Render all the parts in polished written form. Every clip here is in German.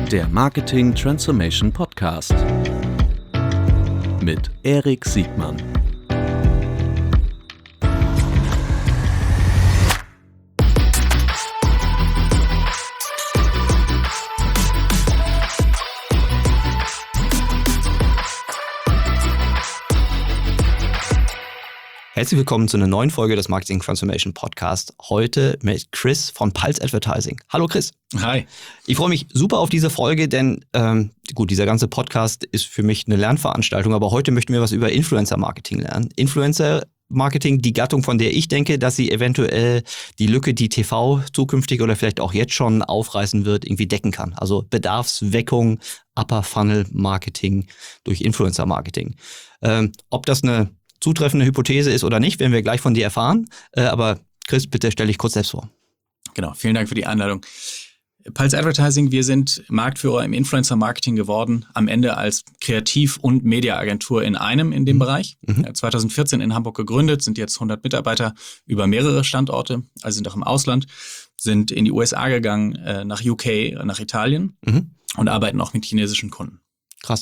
Der Marketing Transformation Podcast mit Erik Siegmann. Herzlich willkommen zu einer neuen Folge des Marketing Transformation Podcast. Heute mit Chris von Pulse Advertising. Hallo Chris. Hi. Ich freue mich super auf diese Folge, denn dieser ganze Podcast ist für mich eine Lernveranstaltung, aber heute möchten wir was über Influencer-Marketing lernen. Influencer-Marketing, die Gattung, von der ich denke, dass sie eventuell die Lücke, die TV zukünftig oder vielleicht auch jetzt schon aufreißen wird, irgendwie decken kann. Also Bedarfsweckung, Upper-Funnel-Marketing durch Influencer-Marketing. Ob das eine zutreffende Hypothese ist oder nicht, werden wir gleich von dir erfahren. Aber Chris, bitte stell dich kurz selbst vor. Genau, vielen Dank für die Einladung. Pulse Advertising, wir sind Marktführer im Influencer-Marketing geworden, am Ende als Kreativ- und Mediaagentur in einem in dem Bereich. 2014 in Hamburg gegründet, sind jetzt 100 Mitarbeiter über mehrere Standorte, also sind auch im Ausland, sind in die USA gegangen, nach UK, nach Italien und arbeiten auch mit chinesischen Kunden. Krass.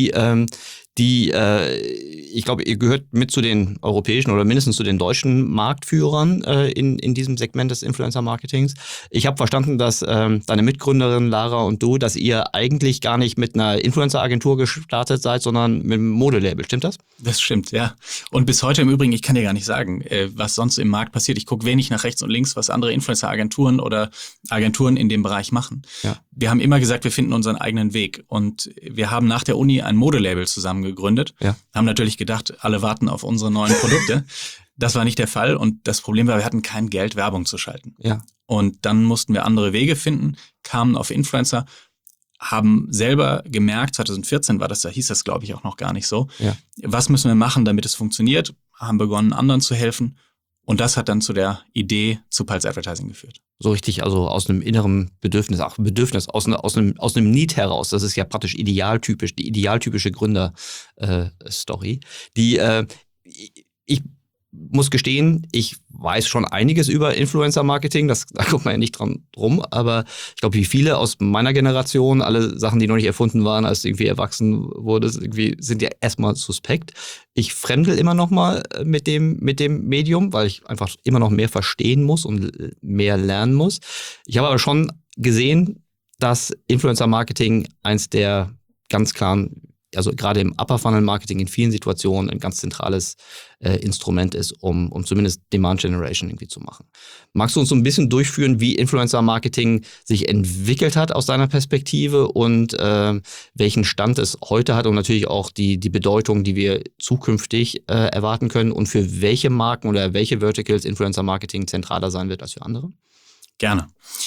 Ich glaube, ihr gehört mit zu den europäischen oder mindestens zu den deutschen Marktführern in diesem Segment des Influencer-Marketings. Ich habe verstanden, dass deine Mitgründerin Lara und du, dass ihr eigentlich gar nicht mit einer Influencer-Agentur gestartet seid, sondern mit einem Modelabel. Stimmt das? Das stimmt, ja. Und bis heute im Übrigen, ich kann dir gar nicht sagen, was sonst im Markt passiert. Ich gucke wenig nach rechts und links, was andere Influencer-Agenturen oder Agenturen in dem Bereich machen. Ja. Wir haben immer gesagt, wir finden unseren eigenen Weg. Und wir haben nach der Uni ein Modelabel zusammen gegründet. Ja. Haben natürlich gedacht, alle warten auf unsere neuen Produkte. Das war nicht der Fall. Und das Problem war, wir hatten kein Geld, Werbung zu schalten. Ja. Und dann mussten wir andere Wege finden, kamen auf Influencer, haben selber gemerkt, 2014 war das, da hieß das glaube ich auch noch gar nicht so, was müssen wir machen, damit es funktioniert, haben begonnen, anderen zu helfen. Und das hat dann zu der Idee zu Pulse Advertising geführt. So richtig, also aus einem inneren Bedürfnis, aus einem Need heraus. Das ist ja praktisch die idealtypische Gründer-Story. Ich muss gestehen, ich weiß schon einiges über Influencer-Marketing, da kommt man ja nicht dran rum, aber ich glaube, wie viele aus meiner Generation, alle Sachen, die noch nicht erfunden waren, als du irgendwie erwachsen wurdest, irgendwie sind ja erstmal suspekt. Ich fremdel immer noch mal mit dem Medium, weil ich einfach immer noch mehr verstehen muss und mehr lernen muss. Ich habe aber schon gesehen, dass Influencer-Marketing eins der ganz klaren, also gerade im Upper-Funnel-Marketing in vielen Situationen ein ganz zentrales Instrument ist, um zumindest Demand Generation irgendwie zu machen. Magst du uns so ein bisschen durchführen, wie Influencer-Marketing sich entwickelt hat aus deiner Perspektive und welchen Stand es heute hat und natürlich auch die Bedeutung, die wir zukünftig erwarten können und für welche Marken oder welche Verticals Influencer-Marketing zentraler sein wird als für andere? Gerne.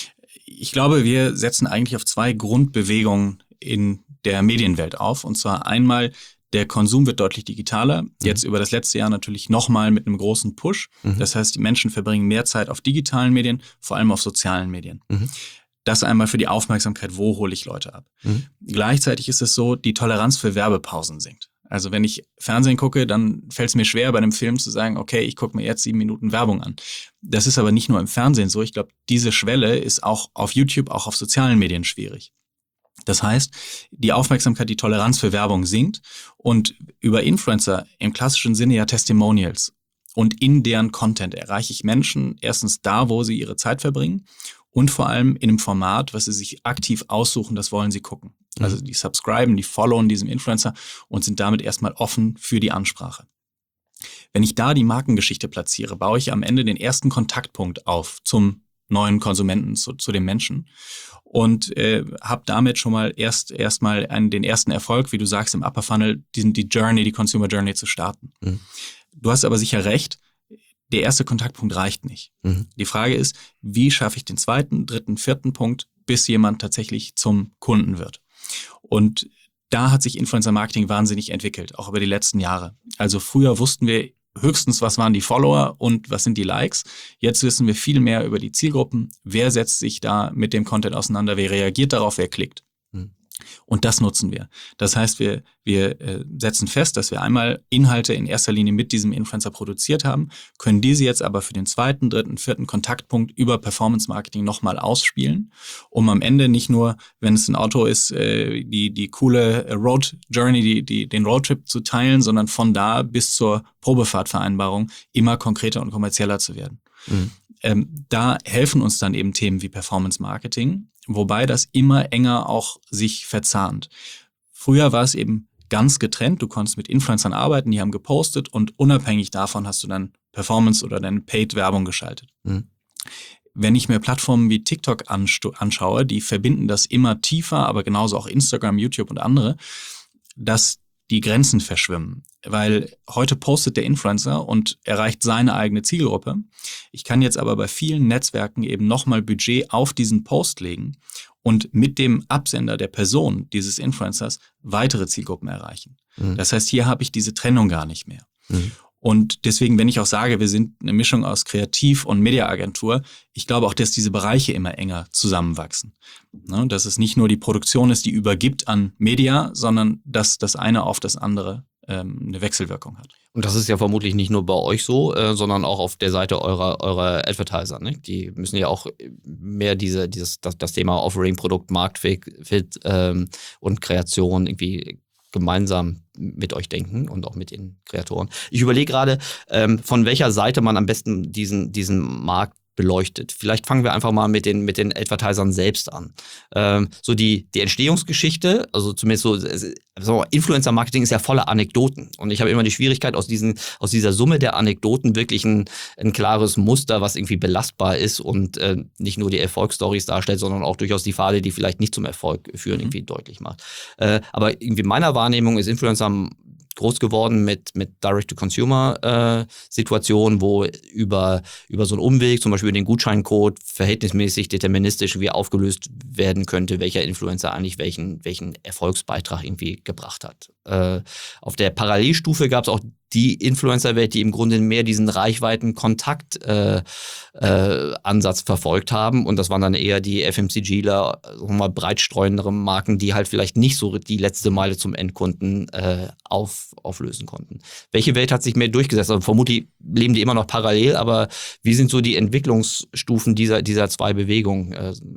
Ich glaube, wir setzen eigentlich auf zwei Grundbewegungen in der Medienwelt auf. Und zwar einmal, der Konsum wird deutlich digitaler. Jetzt über das letzte Jahr natürlich nochmal mit einem großen Push. Das heißt, die Menschen verbringen mehr Zeit auf digitalen Medien, vor allem auf sozialen Medien. Das einmal für die Aufmerksamkeit, wo hole ich Leute ab. Gleichzeitig ist es so, die Toleranz für Werbepausen sinkt. Also wenn ich Fernsehen gucke, dann fällt es mir schwer, bei einem Film zu sagen, okay, ich gucke mir jetzt 7 Minuten Werbung an. Das ist aber nicht nur im Fernsehen so. Ich glaube, diese Schwelle ist auch auf YouTube, auch auf sozialen Medien schwierig. Das heißt, die Aufmerksamkeit, die Toleranz für Werbung sinkt und über Influencer im klassischen Sinne ja Testimonials und in deren Content erreiche ich Menschen erstens da, wo sie ihre Zeit verbringen und vor allem in einem Format, was sie sich aktiv aussuchen, das wollen sie gucken. Also die subscriben, die followen diesem Influencer und sind damit erstmal offen für die Ansprache. Wenn ich da die Markengeschichte platziere, baue ich am Ende den ersten Kontaktpunkt auf zum neuen Konsumenten, zu dem Menschen. Und habe damit schon mal erstmal den ersten Erfolg, wie du sagst, im Upper Funnel, die Consumer Journey zu starten. Du hast aber sicher recht, der erste Kontaktpunkt reicht nicht. Die Frage ist, wie schaffe ich den zweiten, dritten, vierten Punkt, bis jemand tatsächlich zum Kunden wird? Und da hat sich Influencer-Marketing wahnsinnig entwickelt, auch über die letzten Jahre. Also früher wussten wir höchstens, was waren die Follower und was sind die Likes. Jetzt wissen wir viel mehr über die Zielgruppen. Wer setzt sich da mit dem Content auseinander? Wer reagiert darauf? Wer klickt? Und das nutzen wir. Das heißt, wir setzen fest, dass wir einmal Inhalte in erster Linie mit diesem Influencer produziert haben, können diese jetzt aber für den 2., 3., 4. Kontaktpunkt über Performance Marketing nochmal ausspielen, um am Ende nicht nur, wenn es ein Auto ist, die coole Road Journey, den Roadtrip zu teilen, sondern von da bis zur Probefahrtvereinbarung immer konkreter und kommerzieller zu werden. Da helfen uns dann eben Themen wie Performance Marketing, wobei das immer enger auch sich verzahnt. Früher war es eben ganz getrennt. Du konntest mit Influencern arbeiten, die haben gepostet und unabhängig davon hast du dann Performance oder deine Paid-Werbung geschaltet. Wenn ich mir Plattformen wie TikTok anschaue, die verbinden das immer tiefer, aber genauso auch Instagram, YouTube und andere, dass die Grenzen verschwimmen. Weil heute postet der Influencer und erreicht seine eigene Zielgruppe. Ich kann jetzt aber bei vielen Netzwerken eben nochmal Budget auf diesen Post legen und mit dem Absender der Person dieses Influencers weitere Zielgruppen erreichen. Das heißt, hier habe ich diese Trennung gar nicht mehr. Und deswegen, wenn ich auch sage, wir sind eine Mischung aus Kreativ- und Mediaagentur, ich glaube auch, dass diese Bereiche immer enger zusammenwachsen. Ne? Dass es nicht nur die Produktion ist, die übergibt an Media, sondern dass das eine auf das andere eine Wechselwirkung hat. Und das ist ja vermutlich nicht nur bei euch so, sondern auch auf der Seite eurer Advertiser. Ne? Die müssen ja auch mehr das Thema Offering, Produkt, Marktfit und Kreation irgendwie gemeinsam mit euch denken und auch mit den Kreatoren. Ich überlege gerade, von welcher Seite man am besten diesen Markt beleuchtet. Vielleicht fangen wir einfach mal mit den Advertisern selbst an. So die Entstehungsgeschichte, also zumindest so Influencer-Marketing ist ja voller Anekdoten. Und ich habe immer die Schwierigkeit, aus dieser Summe der Anekdoten wirklich ein klares Muster, was irgendwie belastbar ist und nicht nur die Erfolgsstories darstellt, sondern auch durchaus die Pfade, die vielleicht nicht zum Erfolg führen, irgendwie deutlich macht. Aber irgendwie meiner Wahrnehmung ist Influencer groß geworden mit Direct-to-Consumer-Situationen, wo über so einen Umweg, zum Beispiel den Gutscheincode, verhältnismäßig deterministisch wie aufgelöst werden könnte, welcher Influencer eigentlich welchen Erfolgsbeitrag irgendwie gebracht hat. Auf der Parallelstufe gab es auch die Influencer-Welt, die im Grunde mehr diesen Reichweiten-Kontakt-Ansatz verfolgt haben. Und das waren dann eher die FMCGler, breitstreundere Marken, die halt vielleicht nicht so die letzte Meile zum Endkunden auflösen konnten. Welche Welt hat sich mehr durchgesetzt? Also vermutlich leben die immer noch parallel, aber wie sind so die Entwicklungsstufen dieser zwei Bewegungen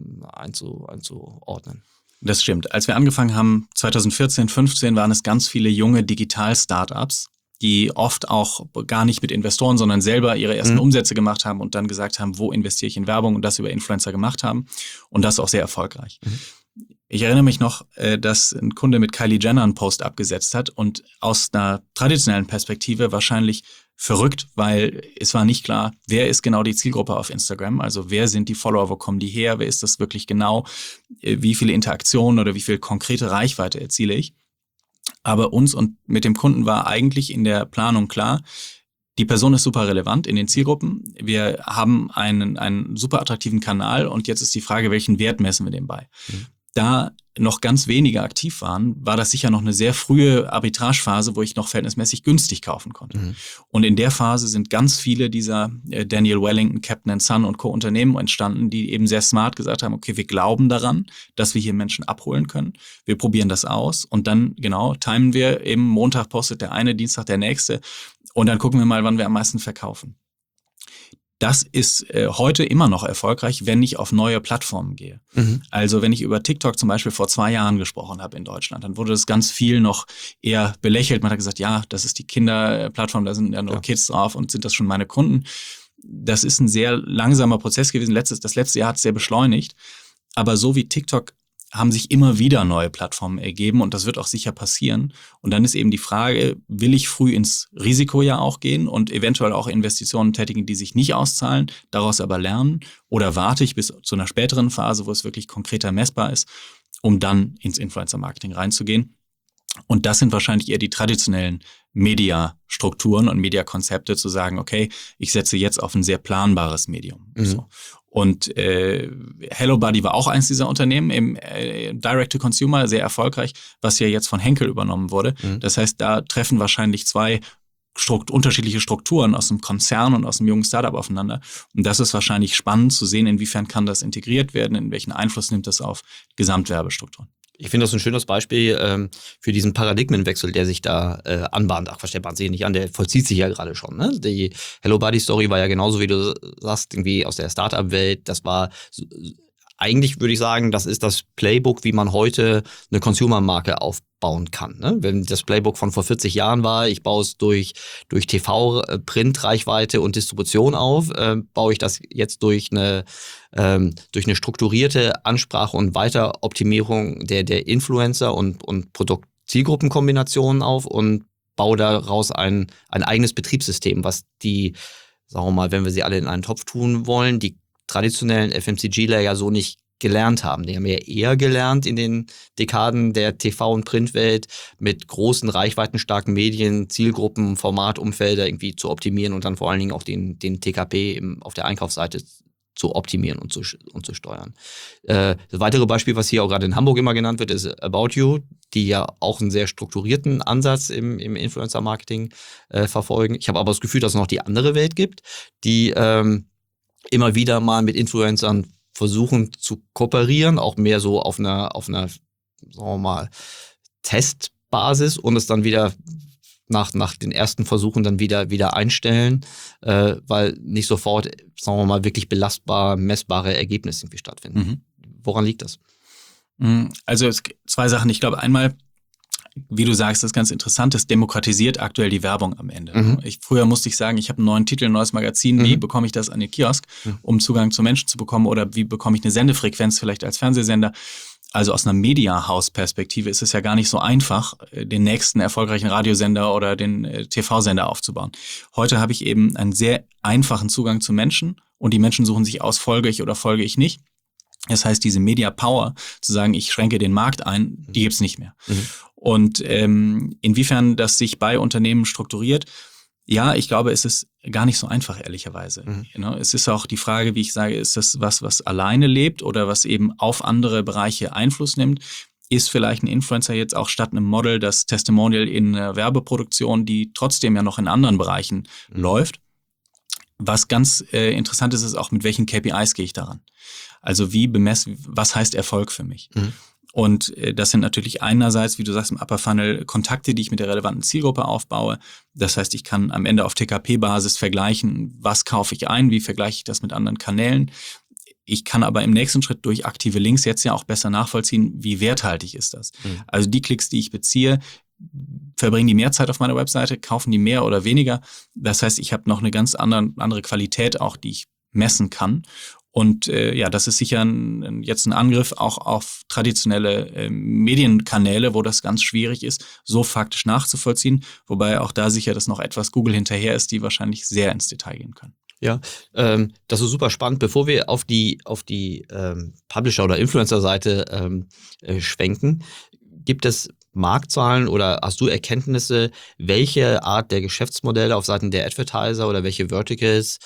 einzuordnen? Das stimmt. Als wir angefangen haben, 2014, 2015, waren es ganz viele junge Digital-Startups, die oft auch gar nicht mit Investoren, sondern selber ihre ersten Umsätze gemacht haben und dann gesagt haben, wo investiere ich in Werbung und das über Influencer gemacht haben und das auch sehr erfolgreich. Ich erinnere mich noch, dass ein Kunde mit Kylie Jenner einen Post abgesetzt hat und aus einer traditionellen Perspektive wahrscheinlich verrückt, weil es war nicht klar, wer ist genau die Zielgruppe auf Instagram, also wer sind die Follower, wo kommen die her, wer ist das wirklich genau, wie viele Interaktionen oder wie viel konkrete Reichweite erziele ich. Aber uns und mit dem Kunden war eigentlich in der Planung klar, die Person ist super relevant in den Zielgruppen. Wir haben einen super attraktiven Kanal und jetzt ist die Frage, welchen Wert messen wir dem bei? Da noch ganz wenige aktiv waren, war das sicher noch eine sehr frühe Arbitragephase, wo ich noch verhältnismäßig günstig kaufen konnte. Und in der Phase sind ganz viele dieser Daniel Wellington, Captain & Son und Co. Unternehmen entstanden, die eben sehr smart gesagt haben, okay, wir glauben daran, dass wir hier Menschen abholen können. Wir probieren das aus und dann, timen wir eben, Montag postet der eine, Dienstag der nächste und dann gucken wir mal, wann wir am meisten verkaufen. Das ist heute immer noch erfolgreich, wenn ich auf neue Plattformen gehe. Also wenn ich über TikTok zum Beispiel vor 2 Jahren gesprochen habe in Deutschland, dann wurde das ganz viel noch eher belächelt. Man hat gesagt, ja, das ist die Kinderplattform, da sind ja nur Kids drauf und sind das schon meine Kunden. Das ist ein sehr langsamer Prozess gewesen. Das letzte Jahr hat es sehr beschleunigt. Aber so wie TikTok haben sich immer wieder neue Plattformen ergeben und das wird auch sicher passieren. Und dann ist eben die Frage, will ich früh ins Risiko ja auch gehen und eventuell auch Investitionen tätigen, die sich nicht auszahlen, daraus aber lernen oder warte ich bis zu einer späteren Phase, wo es wirklich konkreter messbar ist, um dann ins Influencer-Marketing reinzugehen. Und das sind wahrscheinlich eher die traditionellen Mediastrukturen und Mediakonzepte, zu sagen, okay, ich setze jetzt auf ein sehr planbares Medium. So. Und HelloBuddy war auch eins dieser Unternehmen im Direct-to-Consumer, sehr erfolgreich, was ja jetzt von Henkel übernommen wurde. Das heißt, da treffen wahrscheinlich 2 unterschiedliche Strukturen aus einem Konzern und aus einem jungen Startup aufeinander. Und das ist wahrscheinlich spannend zu sehen, inwiefern kann das integriert werden, in welchen Einfluss nimmt das auf Gesamtwerbestrukturen. Ich finde das ein schönes Beispiel für diesen Paradigmenwechsel, der sich da anbahnt. Ach, der bahnt sich nicht an, der vollzieht sich ja gerade schon. Ne? Die Hello Buddy Story war ja genauso, wie du sagst, irgendwie aus der Startup-Welt. Das war eigentlich, würde ich sagen, das ist das Playbook, wie man heute eine Consumer-Marke aufbauen kann. Ne? Wenn das Playbook von vor 40 Jahren war, ich baue es durch TV, Print, Reichweite und Distribution auf, baue ich das jetzt durch eine strukturierte Ansprache und Weiteroptimierung der Influencer und Produkt-Zielgruppenkombinationen auf und baue daraus ein eigenes Betriebssystem, was die, sagen wir mal, wenn wir sie alle in einen Topf tun wollen, die traditionellen FMCGler ja so nicht gelernt haben. Die haben ja eher gelernt in den Dekaden der TV- und Printwelt mit großen, reichweitenstarken Medien, Zielgruppen, Formatumfelder irgendwie zu optimieren und dann vor allen Dingen auch den TKP auf der Einkaufsseite zu optimieren und zu steuern. Das weitere Beispiel, was hier auch gerade in Hamburg immer genannt wird, ist About You, die ja auch einen sehr strukturierten Ansatz im Influencer-Marketing verfolgen. Ich habe aber das Gefühl, dass es noch die andere Welt gibt, die immer wieder mal mit Influencern versuchen zu kooperieren, auch mehr so auf einer, sagen wir mal, Testbasis und es dann wieder nach den ersten Versuchen dann wieder einstellen, weil nicht sofort, sagen wir mal, wirklich belastbar, messbare Ergebnisse irgendwie stattfinden. Mhm. Woran liegt das? Also zwei Sachen. Ich glaube, einmal, wie du sagst, das ist ganz interessant, das demokratisiert aktuell die Werbung am Ende. Mhm. Früher musste ich sagen, ich habe einen neuen Titel, ein neues Magazin, wie bekomme ich das an den Kiosk, um Zugang zu Menschen zu bekommen oder wie bekomme ich eine Sendefrequenz vielleicht als Fernsehsender. Also aus einer Media-House-Perspektive ist es ja gar nicht so einfach, den nächsten erfolgreichen Radiosender oder den TV-Sender aufzubauen. Heute habe ich eben einen sehr einfachen Zugang zu Menschen und die Menschen suchen sich aus, folge ich oder folge ich nicht. Das heißt, diese Media Power, zu sagen, ich schränke den Markt ein, die gibt's nicht mehr. Mhm. Und inwiefern das sich bei Unternehmen strukturiert, ja, ich glaube, es ist gar nicht so einfach, ehrlicherweise. Mhm. Es ist auch die Frage, wie ich sage, ist das was alleine lebt oder was eben auf andere Bereiche Einfluss nimmt? Ist vielleicht ein Influencer jetzt auch statt einem Model das Testimonial in einer Werbeproduktion, die trotzdem ja noch in anderen Bereichen läuft? Was ganz interessant ist, ist auch, mit welchen KPIs gehe ich daran? Also was heißt Erfolg für mich? Mhm. Und das sind natürlich einerseits, wie du sagst, im Upper Funnel Kontakte, die ich mit der relevanten Zielgruppe aufbaue. Das heißt, ich kann am Ende auf TKP-Basis vergleichen, was kaufe ich ein, wie vergleiche ich das mit anderen Kanälen. Ich kann aber im nächsten Schritt durch aktive Links jetzt ja auch besser nachvollziehen, wie werthaltig ist das. Mhm. Also die Klicks, die ich beziehe, verbringen die mehr Zeit auf meiner Webseite, kaufen die mehr oder weniger. Das heißt, ich habe noch eine ganz andere Qualität auch, die ich messen kann. Und das ist sicher jetzt ein Angriff auch auf traditionelle Medienkanäle, wo das ganz schwierig ist, so faktisch nachzuvollziehen. Wobei auch da sicher, dass noch etwas Google hinterher ist, die wahrscheinlich sehr ins Detail gehen können. Ja, das ist super spannend. Bevor wir auf die Publisher- oder Influencer-Seite schwenken, gibt es Marktzahlen oder hast du Erkenntnisse, welche Art der Geschäftsmodelle auf Seiten der Advertiser oder welche Verticals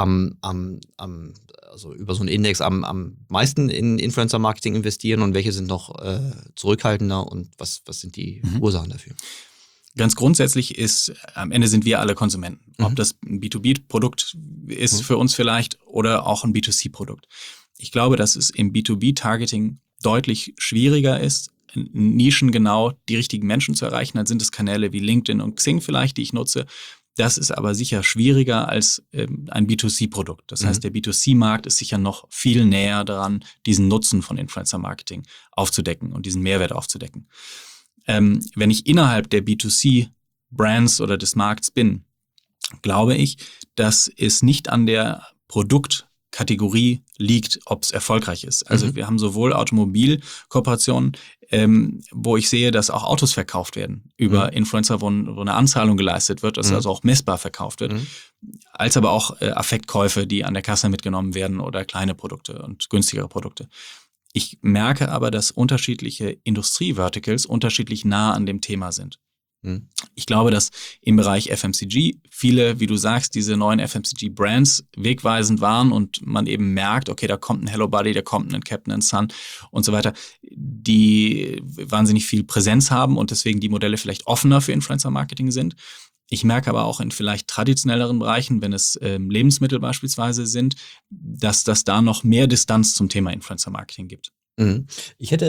also über so einen Index am meisten in Influencer-Marketing investieren und welche sind noch zurückhaltender und was sind die Ursachen dafür? Ganz grundsätzlich ist, am Ende sind wir alle Konsumenten. Ob das ein B2B-Produkt ist für uns vielleicht oder auch ein B2C-Produkt. Ich glaube, dass es im B2B-Targeting deutlich schwieriger ist, nischengenau die richtigen Menschen zu erreichen. Dann sind es Kanäle wie LinkedIn und Xing vielleicht, die ich nutze. Das ist aber sicher schwieriger als ein B2C-Produkt. Das heißt, der B2C-Markt ist sicher noch viel näher daran, diesen Nutzen von Influencer-Marketing aufzudecken und diesen Mehrwert aufzudecken. Wenn ich innerhalb der B2C-Brands oder des Markts bin, glaube ich, dass es nicht an der Produktkategorie liegt, ob es erfolgreich ist. Also wir haben sowohl Automobilkooperationen, wo ich sehe, dass auch Autos verkauft werden über Influencer, wo eine Anzahlung geleistet wird, dass also auch messbar verkauft wird, als aber auch Affektkäufe, die an der Kasse mitgenommen werden oder kleine Produkte und günstigere Produkte. Ich merke aber, dass unterschiedliche Industrie-Verticals unterschiedlich nah an dem Thema sind. Ich glaube, dass im Bereich FMCG viele, wie du sagst, diese neuen FMCG-Brands wegweisend waren und man eben merkt, okay, da kommt ein Hello Buddy, da kommt ein Captain Sun und so weiter, die wahnsinnig viel Präsenz haben und deswegen die Modelle vielleicht offener für Influencer-Marketing sind. Ich merke aber auch in vielleicht traditionelleren Bereichen, wenn es Lebensmittel beispielsweise sind, dass das da noch mehr Distanz zum Thema Influencer-Marketing gibt. Ich hätte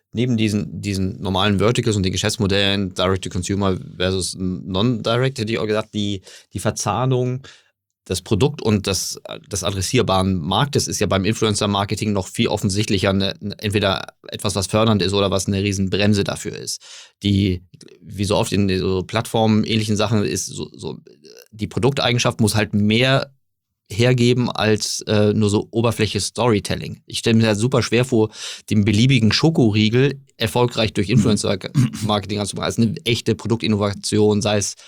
neben diesen normalen Verticals und den Geschäftsmodellen Direct-to-Consumer versus Non-Direct, hätte ich auch gesagt, die Verzahnung das Produkt und des adressierbaren Marktes ist ja beim Influencer-Marketing noch viel offensichtlicher entweder etwas, was fördernd ist oder was eine Riesenbremse dafür ist. Die, wie so oft in so Plattformen-ähnlichen Sachen ist, so die Produkteigenschaft muss halt mehr hergeben als nur so Oberfläche Storytelling. Ich stelle mir das super schwer vor, den beliebigen Schokoriegel erfolgreich durch Influencer-Marketing anzumachen, als eine echte Produktinnovation, sei es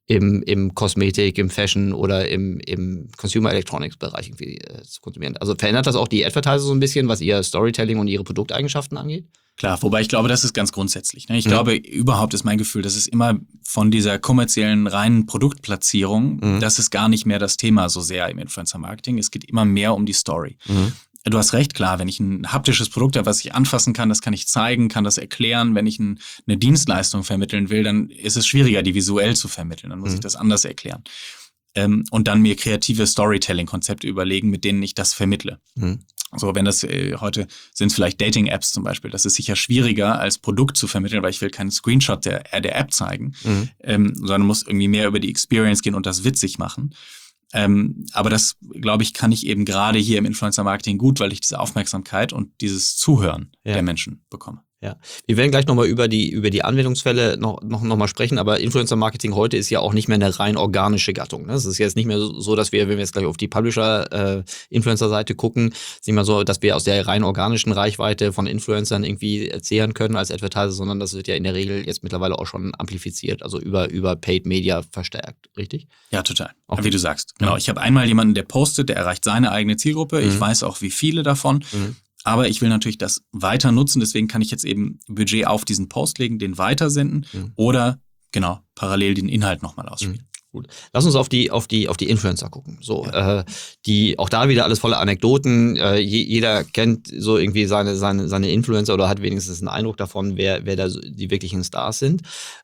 im Kosmetik, im Fashion oder im Consumer Electronics Bereich irgendwie zu konsumieren. Also verändert das auch die Advertiser so ein bisschen, was ihr Storytelling und ihre Produkteigenschaften angeht? Klar, wobei ich glaube, das ist ganz grundsätzlich. Ne? Ich glaube, überhaupt ist mein Gefühl, das ist immer von dieser kommerziellen reinen Produktplatzierung, das ist gar nicht mehr das Thema so sehr im Influencer-Marketing. Es geht immer mehr um die Story. Du hast recht, klar, wenn ich ein haptisches Produkt habe, was ich anfassen kann, das kann ich zeigen, kann das erklären. Wenn ich eine Dienstleistung vermitteln will, dann ist es schwieriger, die visuell zu vermitteln. Dann muss ich das anders erklären. Und dann mir kreative Storytelling-Konzepte überlegen, mit denen ich das vermittle. So, wenn das heute sind es vielleicht Dating-Apps zum Beispiel. Das ist sicher schwieriger als Produkt zu vermitteln, weil ich will keinen Screenshot der App zeigen, sondern muss irgendwie mehr über die Experience gehen und das witzig machen. Aber das, glaube ich, kann ich eben gerade hier im Influencer-Marketing gut, weil ich diese Aufmerksamkeit und dieses Zuhören der Menschen bekomme. Ja, wir werden gleich nochmal über die Anwendungsfälle noch mal sprechen, aber Influencer-Marketing heute ist ja auch nicht mehr eine rein organische Gattung. Ne? Es ist jetzt nicht mehr so, dass wir, wenn wir jetzt gleich auf die Publisher-Influencer-Seite gucken, ist nicht mehr so, dass wir aus der rein organischen Reichweite von Influencern irgendwie zehren können als Advertiser, sondern das wird ja in der Regel jetzt mittlerweile auch schon amplifiziert, also über Paid Media verstärkt, richtig? Ja, total. Okay. Wie du sagst. Genau. Ich habe einmal jemanden, der postet, der erreicht seine eigene Zielgruppe. Ich weiß auch, wie viele davon. Aber ich will natürlich das weiter nutzen, deswegen kann ich jetzt eben Budget auf diesen Post legen, den weitersenden oder genau parallel den Inhalt nochmal ausspielen. Gut. Lass uns auf die Influencer gucken. So, die auch da wieder alles voller Anekdoten. Jeder kennt so irgendwie seine Influencer oder hat wenigstens einen Eindruck davon, wer da die wirklichen Stars sind.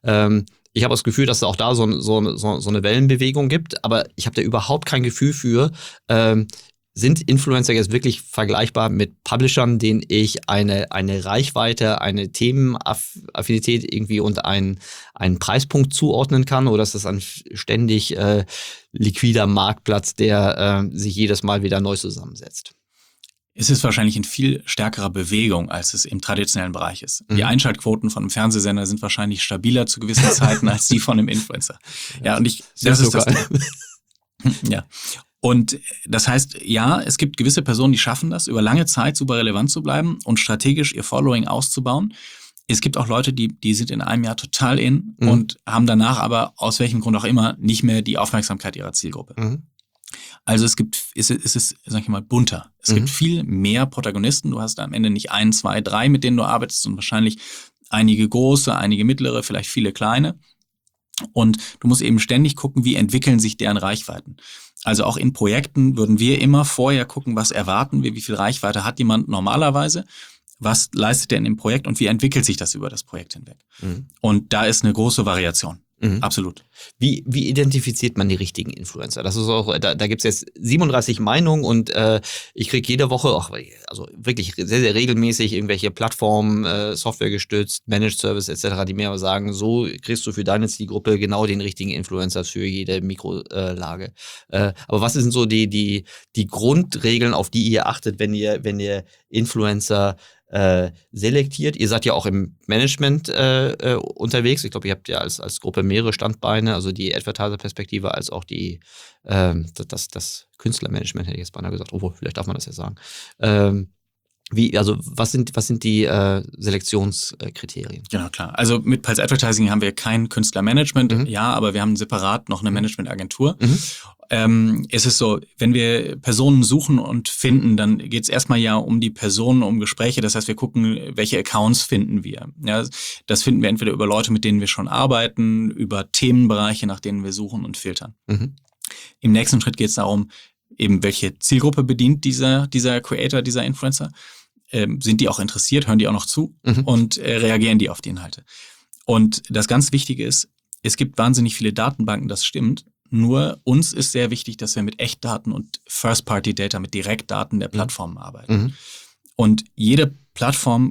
Ich habe das Gefühl, dass es auch da so eine Wellenbewegung gibt, aber ich habe da überhaupt kein Gefühl für. Sind Influencer jetzt wirklich vergleichbar mit Publishern, denen ich eine Reichweite, eine Themenaffinität irgendwie und einen Preispunkt zuordnen kann? Oder ist das ein ständig liquider Marktplatz, der sich jedes Mal wieder neu zusammensetzt? Es ist wahrscheinlich in viel stärkerer Bewegung, als es im traditionellen Bereich ist. Die Einschaltquoten von einem Fernsehsender sind wahrscheinlich stabiler zu gewissen Zeiten als die von einem Influencer. Ja, und das ist das. Ja. Und das heißt, ja, es gibt gewisse Personen, die schaffen das, über lange Zeit super relevant zu bleiben und strategisch ihr Following auszubauen. Es gibt auch Leute, die sind in einem Jahr total in und haben danach aber aus welchem Grund auch immer nicht mehr die Aufmerksamkeit ihrer Zielgruppe. Also es ist, sag ich mal, bunter. Es gibt viel mehr Protagonisten. Du hast am Ende nicht 1, 2, 3, mit denen du arbeitest, und wahrscheinlich einige große, einige mittlere, vielleicht viele kleine. Und du musst eben ständig gucken, wie entwickeln sich deren Reichweiten. Also auch in Projekten würden wir immer vorher gucken, was erwarten wir, wie viel Reichweite hat jemand normalerweise, was leistet er in dem Projekt und wie entwickelt sich das über das Projekt hinweg. Und da ist eine große Variation. Absolut. Wie identifiziert man die richtigen Influencer? Das ist auch, da gibt es jetzt 37 Meinungen und ich kriege jede Woche, also wirklich sehr, sehr regelmäßig irgendwelche Plattformen, Software gestützt, Managed Service etc., die mir sagen, so kriegst du für deine Zielgruppe genau den richtigen Influencer für jede Mikrolage. Aber was sind so die Grundregeln, auf die ihr achtet, wenn ihr Influencer selektiert? Ihr seid ja auch im Management unterwegs. Ich glaube, ihr habt ja als Gruppe mehrere Standbeine, also die Advertiser-Perspektive als auch das Künstlermanagement, hätte ich jetzt beinahe gesagt. Oh, vielleicht darf man das ja sagen. Was sind die Selektionskriterien? Genau, klar. Also mit Pulse Advertising haben wir kein Künstlermanagement, ja, aber wir haben separat noch eine Managementagentur. Es ist so, wenn wir Personen suchen und finden, dann geht es erstmal ja um die Personen, um Gespräche. Das heißt, wir gucken, welche Accounts finden wir. Ja, das finden wir entweder über Leute, mit denen wir schon arbeiten, über Themenbereiche, nach denen wir suchen und filtern. Im nächsten Schritt geht es darum, eben welche Zielgruppe bedient dieser Creator, dieser Influencer. Sind die auch interessiert, hören die auch noch zu und reagieren die auf die Inhalte. Und das ganz Wichtige ist, es gibt wahnsinnig viele Datenbanken, das stimmt. Nur uns ist sehr wichtig, dass wir mit Echtdaten und First-Party-Data, mit Direktdaten der Plattformen arbeiten. Und jede Plattform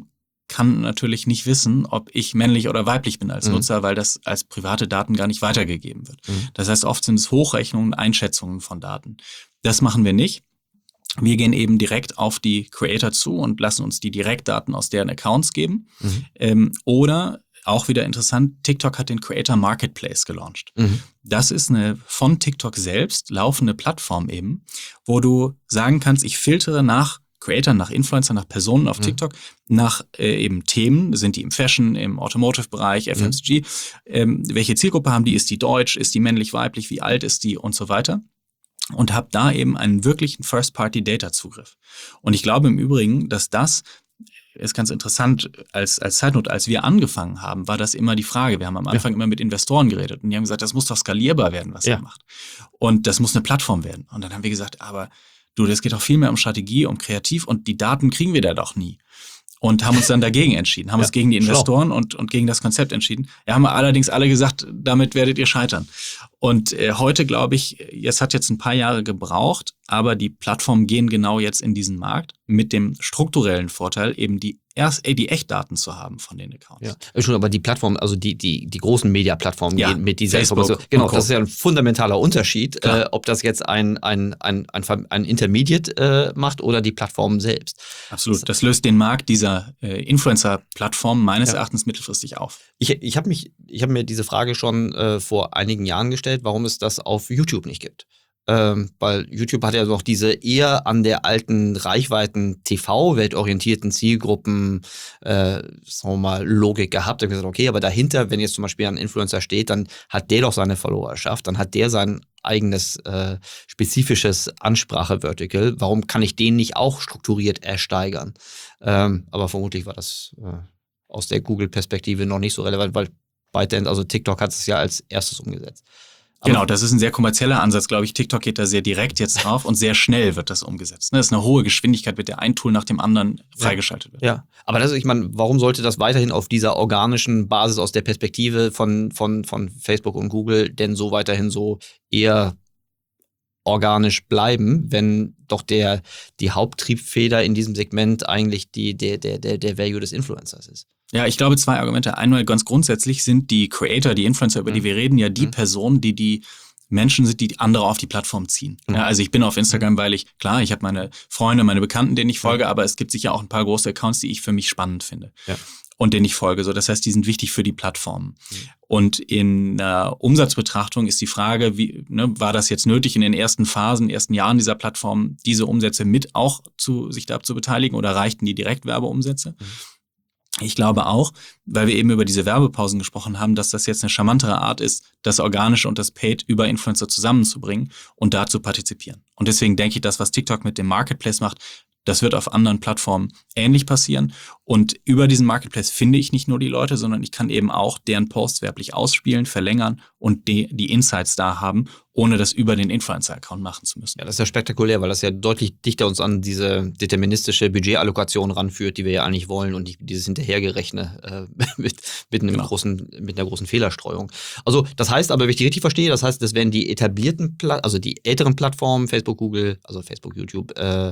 kann natürlich nicht wissen, ob ich männlich oder weiblich bin als Nutzer, weil das als private Daten gar nicht weitergegeben wird. Das heißt, oft sind es Hochrechnungen, Einschätzungen von Daten. Das machen wir nicht. Wir gehen eben direkt auf die Creator zu und lassen uns die Direktdaten aus deren Accounts geben. Oder auch wieder interessant, TikTok hat den Creator Marketplace gelauncht. Das ist eine von TikTok selbst laufende Plattform eben, wo du sagen kannst, ich filtere nach Creator, nach Influencer, nach Personen auf TikTok, nach eben Themen, sind die im Fashion, im Automotive-Bereich, FMCG, welche Zielgruppe haben die, ist die deutsch, ist die männlich, weiblich, wie alt ist die und so weiter. Und habe da eben einen wirklichen First-Party-Data-Zugriff. Und ich glaube im Übrigen, dass das ist ganz interessant, als Zeitnote, als wir angefangen haben, war das immer die Frage. Wir haben am Anfang immer mit Investoren geredet und die haben gesagt, das muss doch skalierbar werden, was ihr macht. Und das muss eine Plattform werden. Und dann haben wir gesagt, aber du, das geht doch viel mehr um Strategie, um Kreativ und die Daten kriegen wir da doch nie. Und haben uns dann dagegen entschieden, haben uns gegen die Investoren und gegen das Konzept entschieden. Ja, haben wir allerdings alle gesagt, damit werdet ihr scheitern. Und heute glaube ich, es hat jetzt ein paar Jahre gebraucht, aber die Plattformen gehen genau jetzt in diesen Markt mit dem strukturellen Vorteil, eben die Echtdaten zu haben von den Accounts. Ja, schon, aber die Plattform, also die großen Media-Plattformen gehen mit dieser Facebook Information. Genau, das ist ja ein fundamentaler Unterschied, ob das jetzt ein Intermediate macht oder die Plattform selbst. Absolut. Das löst den Markt dieser Influencer-Plattform meines Erachtens mittelfristig auf. Ich hab mir diese Frage schon vor einigen Jahren gestellt, warum es das auf YouTube nicht gibt. Weil YouTube hat ja noch diese eher an der alten Reichweiten TV-weltorientierten Zielgruppen, sagen wir mal, Logik gehabt. Da habe ich gesagt, okay, aber dahinter, wenn jetzt zum Beispiel ein Influencer steht, dann hat der doch seine Followerschaft, dann hat der sein eigenes spezifisches Ansprache-Vertical. Warum kann ich den nicht auch strukturiert ersteigern? Aber vermutlich war das aus der Google-Perspektive noch nicht so relevant, weil ByteDance, also TikTok hat es ja als erstes umgesetzt. Genau, das ist ein sehr kommerzieller Ansatz, glaube ich. TikTok geht da sehr direkt jetzt drauf und sehr schnell wird das umgesetzt. Das ist eine hohe Geschwindigkeit, mit der ein Tool nach dem anderen freigeschaltet wird. Ja, aber ich meine, warum sollte das weiterhin auf dieser organischen Basis aus der Perspektive von Facebook und Google denn so weiterhin so eher organisch bleiben, wenn doch die Haupttriebfeder in diesem Segment eigentlich der Value des Influencers ist? Ja, ich glaube, zwei Argumente. Einmal ganz grundsätzlich sind die Creator, die Influencer, über die wir reden, ja die Personen, die Menschen sind, die andere auf die Plattform ziehen. Ja, also ich bin auf Instagram, weil ich habe meine Freunde, meine Bekannten, denen ich folge, aber es gibt sicher auch ein paar große Accounts, die ich für mich spannend finde. Ja. Und denen ich folge. So, das heißt, die sind wichtig für die Plattformen. Und in Umsatzbetrachtung ist die Frage, war das jetzt nötig in den ersten Jahren dieser Plattform, diese Umsätze mit auch sich da zu beteiligen oder reichten die Direktwerbeumsätze? Ich glaube auch, weil wir eben über diese Werbepausen gesprochen haben, dass das jetzt eine charmantere Art ist, das Organische und das Paid über Influencer zusammenzubringen und da zu partizipieren. Und deswegen denke ich, das, was TikTok mit dem Marketplace macht, das wird auf anderen Plattformen ähnlich passieren. Und über diesen Marketplace finde ich nicht nur die Leute, sondern ich kann eben auch deren Posts werblich ausspielen, verlängern und die Insights da haben, ohne das über den Influencer-Account machen zu müssen. Ja, das ist ja spektakulär, weil das ja deutlich dichter uns an diese deterministische Budgetallokation ranführt, die wir ja eigentlich wollen und dieses Hinterhergerechne mit einer großen Fehlerstreuung. Also das heißt aber, wenn ich die richtig verstehe, das heißt, das werden die etablierten, also die älteren Plattformen, Facebook, Google, also Facebook, YouTube,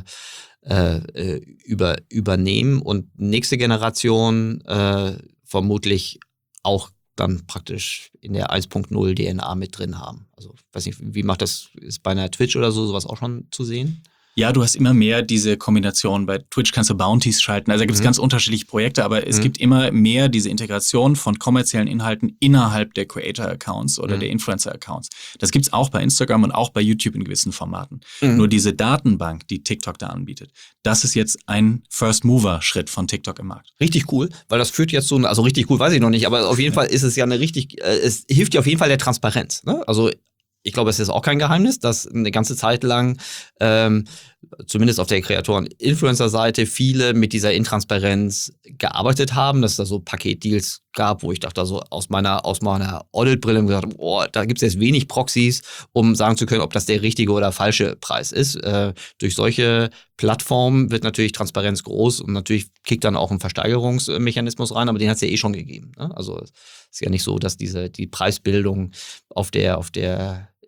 übernehmen und nächste Generation vermutlich auch dann praktisch in der 1.0 DNA mit drin haben. Also weiß nicht, wie macht das, ist bei einer Twitch oder sowas auch schon zu sehen? Ja, du hast immer mehr diese Kombination. Bei Twitch kannst du Bounties schalten. Also da gibt es ganz unterschiedliche Projekte, aber es gibt immer mehr diese Integration von kommerziellen Inhalten innerhalb der Creator-Accounts oder der Influencer-Accounts. Das gibt's auch bei Instagram und auch bei YouTube in gewissen Formaten. Nur diese Datenbank, die TikTok da anbietet, das ist jetzt ein First-Mover-Schritt von TikTok im Markt. Richtig cool, weil das führt jetzt also richtig cool, weiß ich noch nicht, aber auf jeden Fall ist es ja es hilft ja auf jeden Fall der Transparenz, ne? Also ich glaube, es ist auch kein Geheimnis, dass eine ganze Zeit lang, zumindest auf der Kreatoren-Influencer-Seite, viele mit dieser Intransparenz gearbeitet haben, dass es da so Paketdeals gab, wo ich dachte, so aus meiner Audit-Brille gesagt habe, da gibt es jetzt wenig Proxys, um sagen zu können, ob das der richtige oder falsche Preis ist. Durch solche Plattformen wird natürlich Transparenz groß und natürlich kickt dann auch ein Versteigerungsmechanismus rein, aber den hat es ja eh schon gegeben. Ne? Also es ist ja nicht so, dass die Preisbildung auf der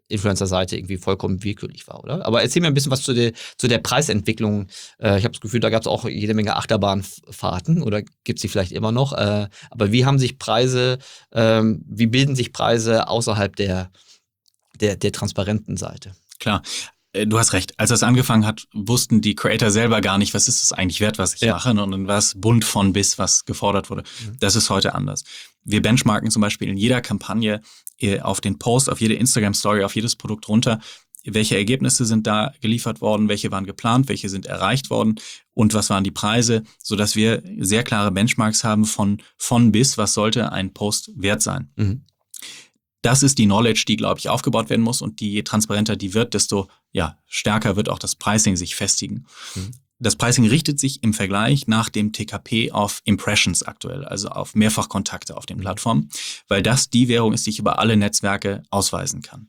Influencer-Seite irgendwie vollkommen willkürlich war, oder? Aber erzähl mir ein bisschen was zu der Preisentwicklung. Ich habe das Gefühl, da gab es auch jede Menge Achterbahnfahrten oder gibt es die vielleicht immer noch. Aber wie haben sich Preise, wie bilden sich Preise außerhalb der transparenten Seite? Klar. Du hast recht. Als das angefangen hat, wussten die Creator selber gar nicht, was ist es eigentlich wert, was ich mache. Und dann war es bunt von bis, was gefordert wurde. Das ist heute anders. Wir benchmarken zum Beispiel in jeder Kampagne auf den Post, auf jede Instagram-Story, auf jedes Produkt runter, welche Ergebnisse sind da geliefert worden, welche waren geplant, welche sind erreicht worden und was waren die Preise, sodass wir sehr klare Benchmarks haben von bis, was sollte ein Post wert sein. Mhm. Das ist die Knowledge, die, glaube ich, aufgebaut werden muss und je transparenter die wird, desto stärker wird auch das Pricing sich festigen. Mhm. Das Pricing richtet sich im Vergleich nach dem TKP auf Impressions aktuell, also auf Mehrfachkontakte auf den Plattformen, weil das die Währung ist, die ich über alle Netzwerke ausweisen kann.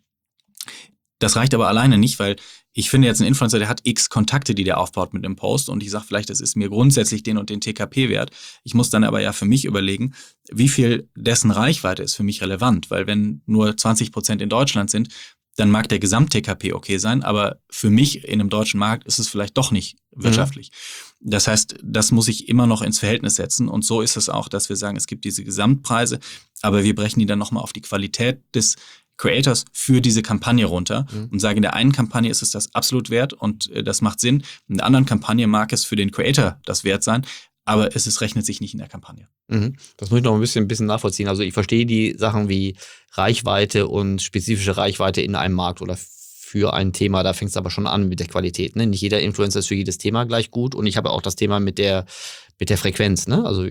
Das reicht aber alleine nicht, weil ich finde jetzt ein Influencer, der hat x Kontakte, die der aufbaut mit einem Post und ich sage vielleicht, das ist mir grundsätzlich den und den TKP wert. Ich muss dann aber für mich überlegen, wie viel dessen Reichweite ist für mich relevant, weil wenn nur 20% in Deutschland sind, dann mag der Gesamt-TKP okay sein, aber für mich in einem deutschen Markt ist es vielleicht doch nicht wirtschaftlich. Mhm. Das heißt, das muss ich immer noch ins Verhältnis setzen und so ist es auch, dass wir sagen, es gibt diese Gesamtpreise, aber wir brechen die dann nochmal auf die Qualität des Creators für diese Kampagne runter und sagen, in der einen Kampagne ist es das absolut wert und das macht Sinn. In der anderen Kampagne mag es für den Creator das wert sein, aber rechnet sich nicht in der Kampagne. Mhm. Das muss ich noch ein bisschen nachvollziehen. Also ich verstehe die Sachen wie Reichweite und spezifische Reichweite in einem Markt oder für ein Thema, da fängt es aber schon an mit der Qualität. Ne? Nicht jeder Influencer ist für jedes Thema gleich gut und ich habe auch das Thema mit der Frequenz. Ne? Also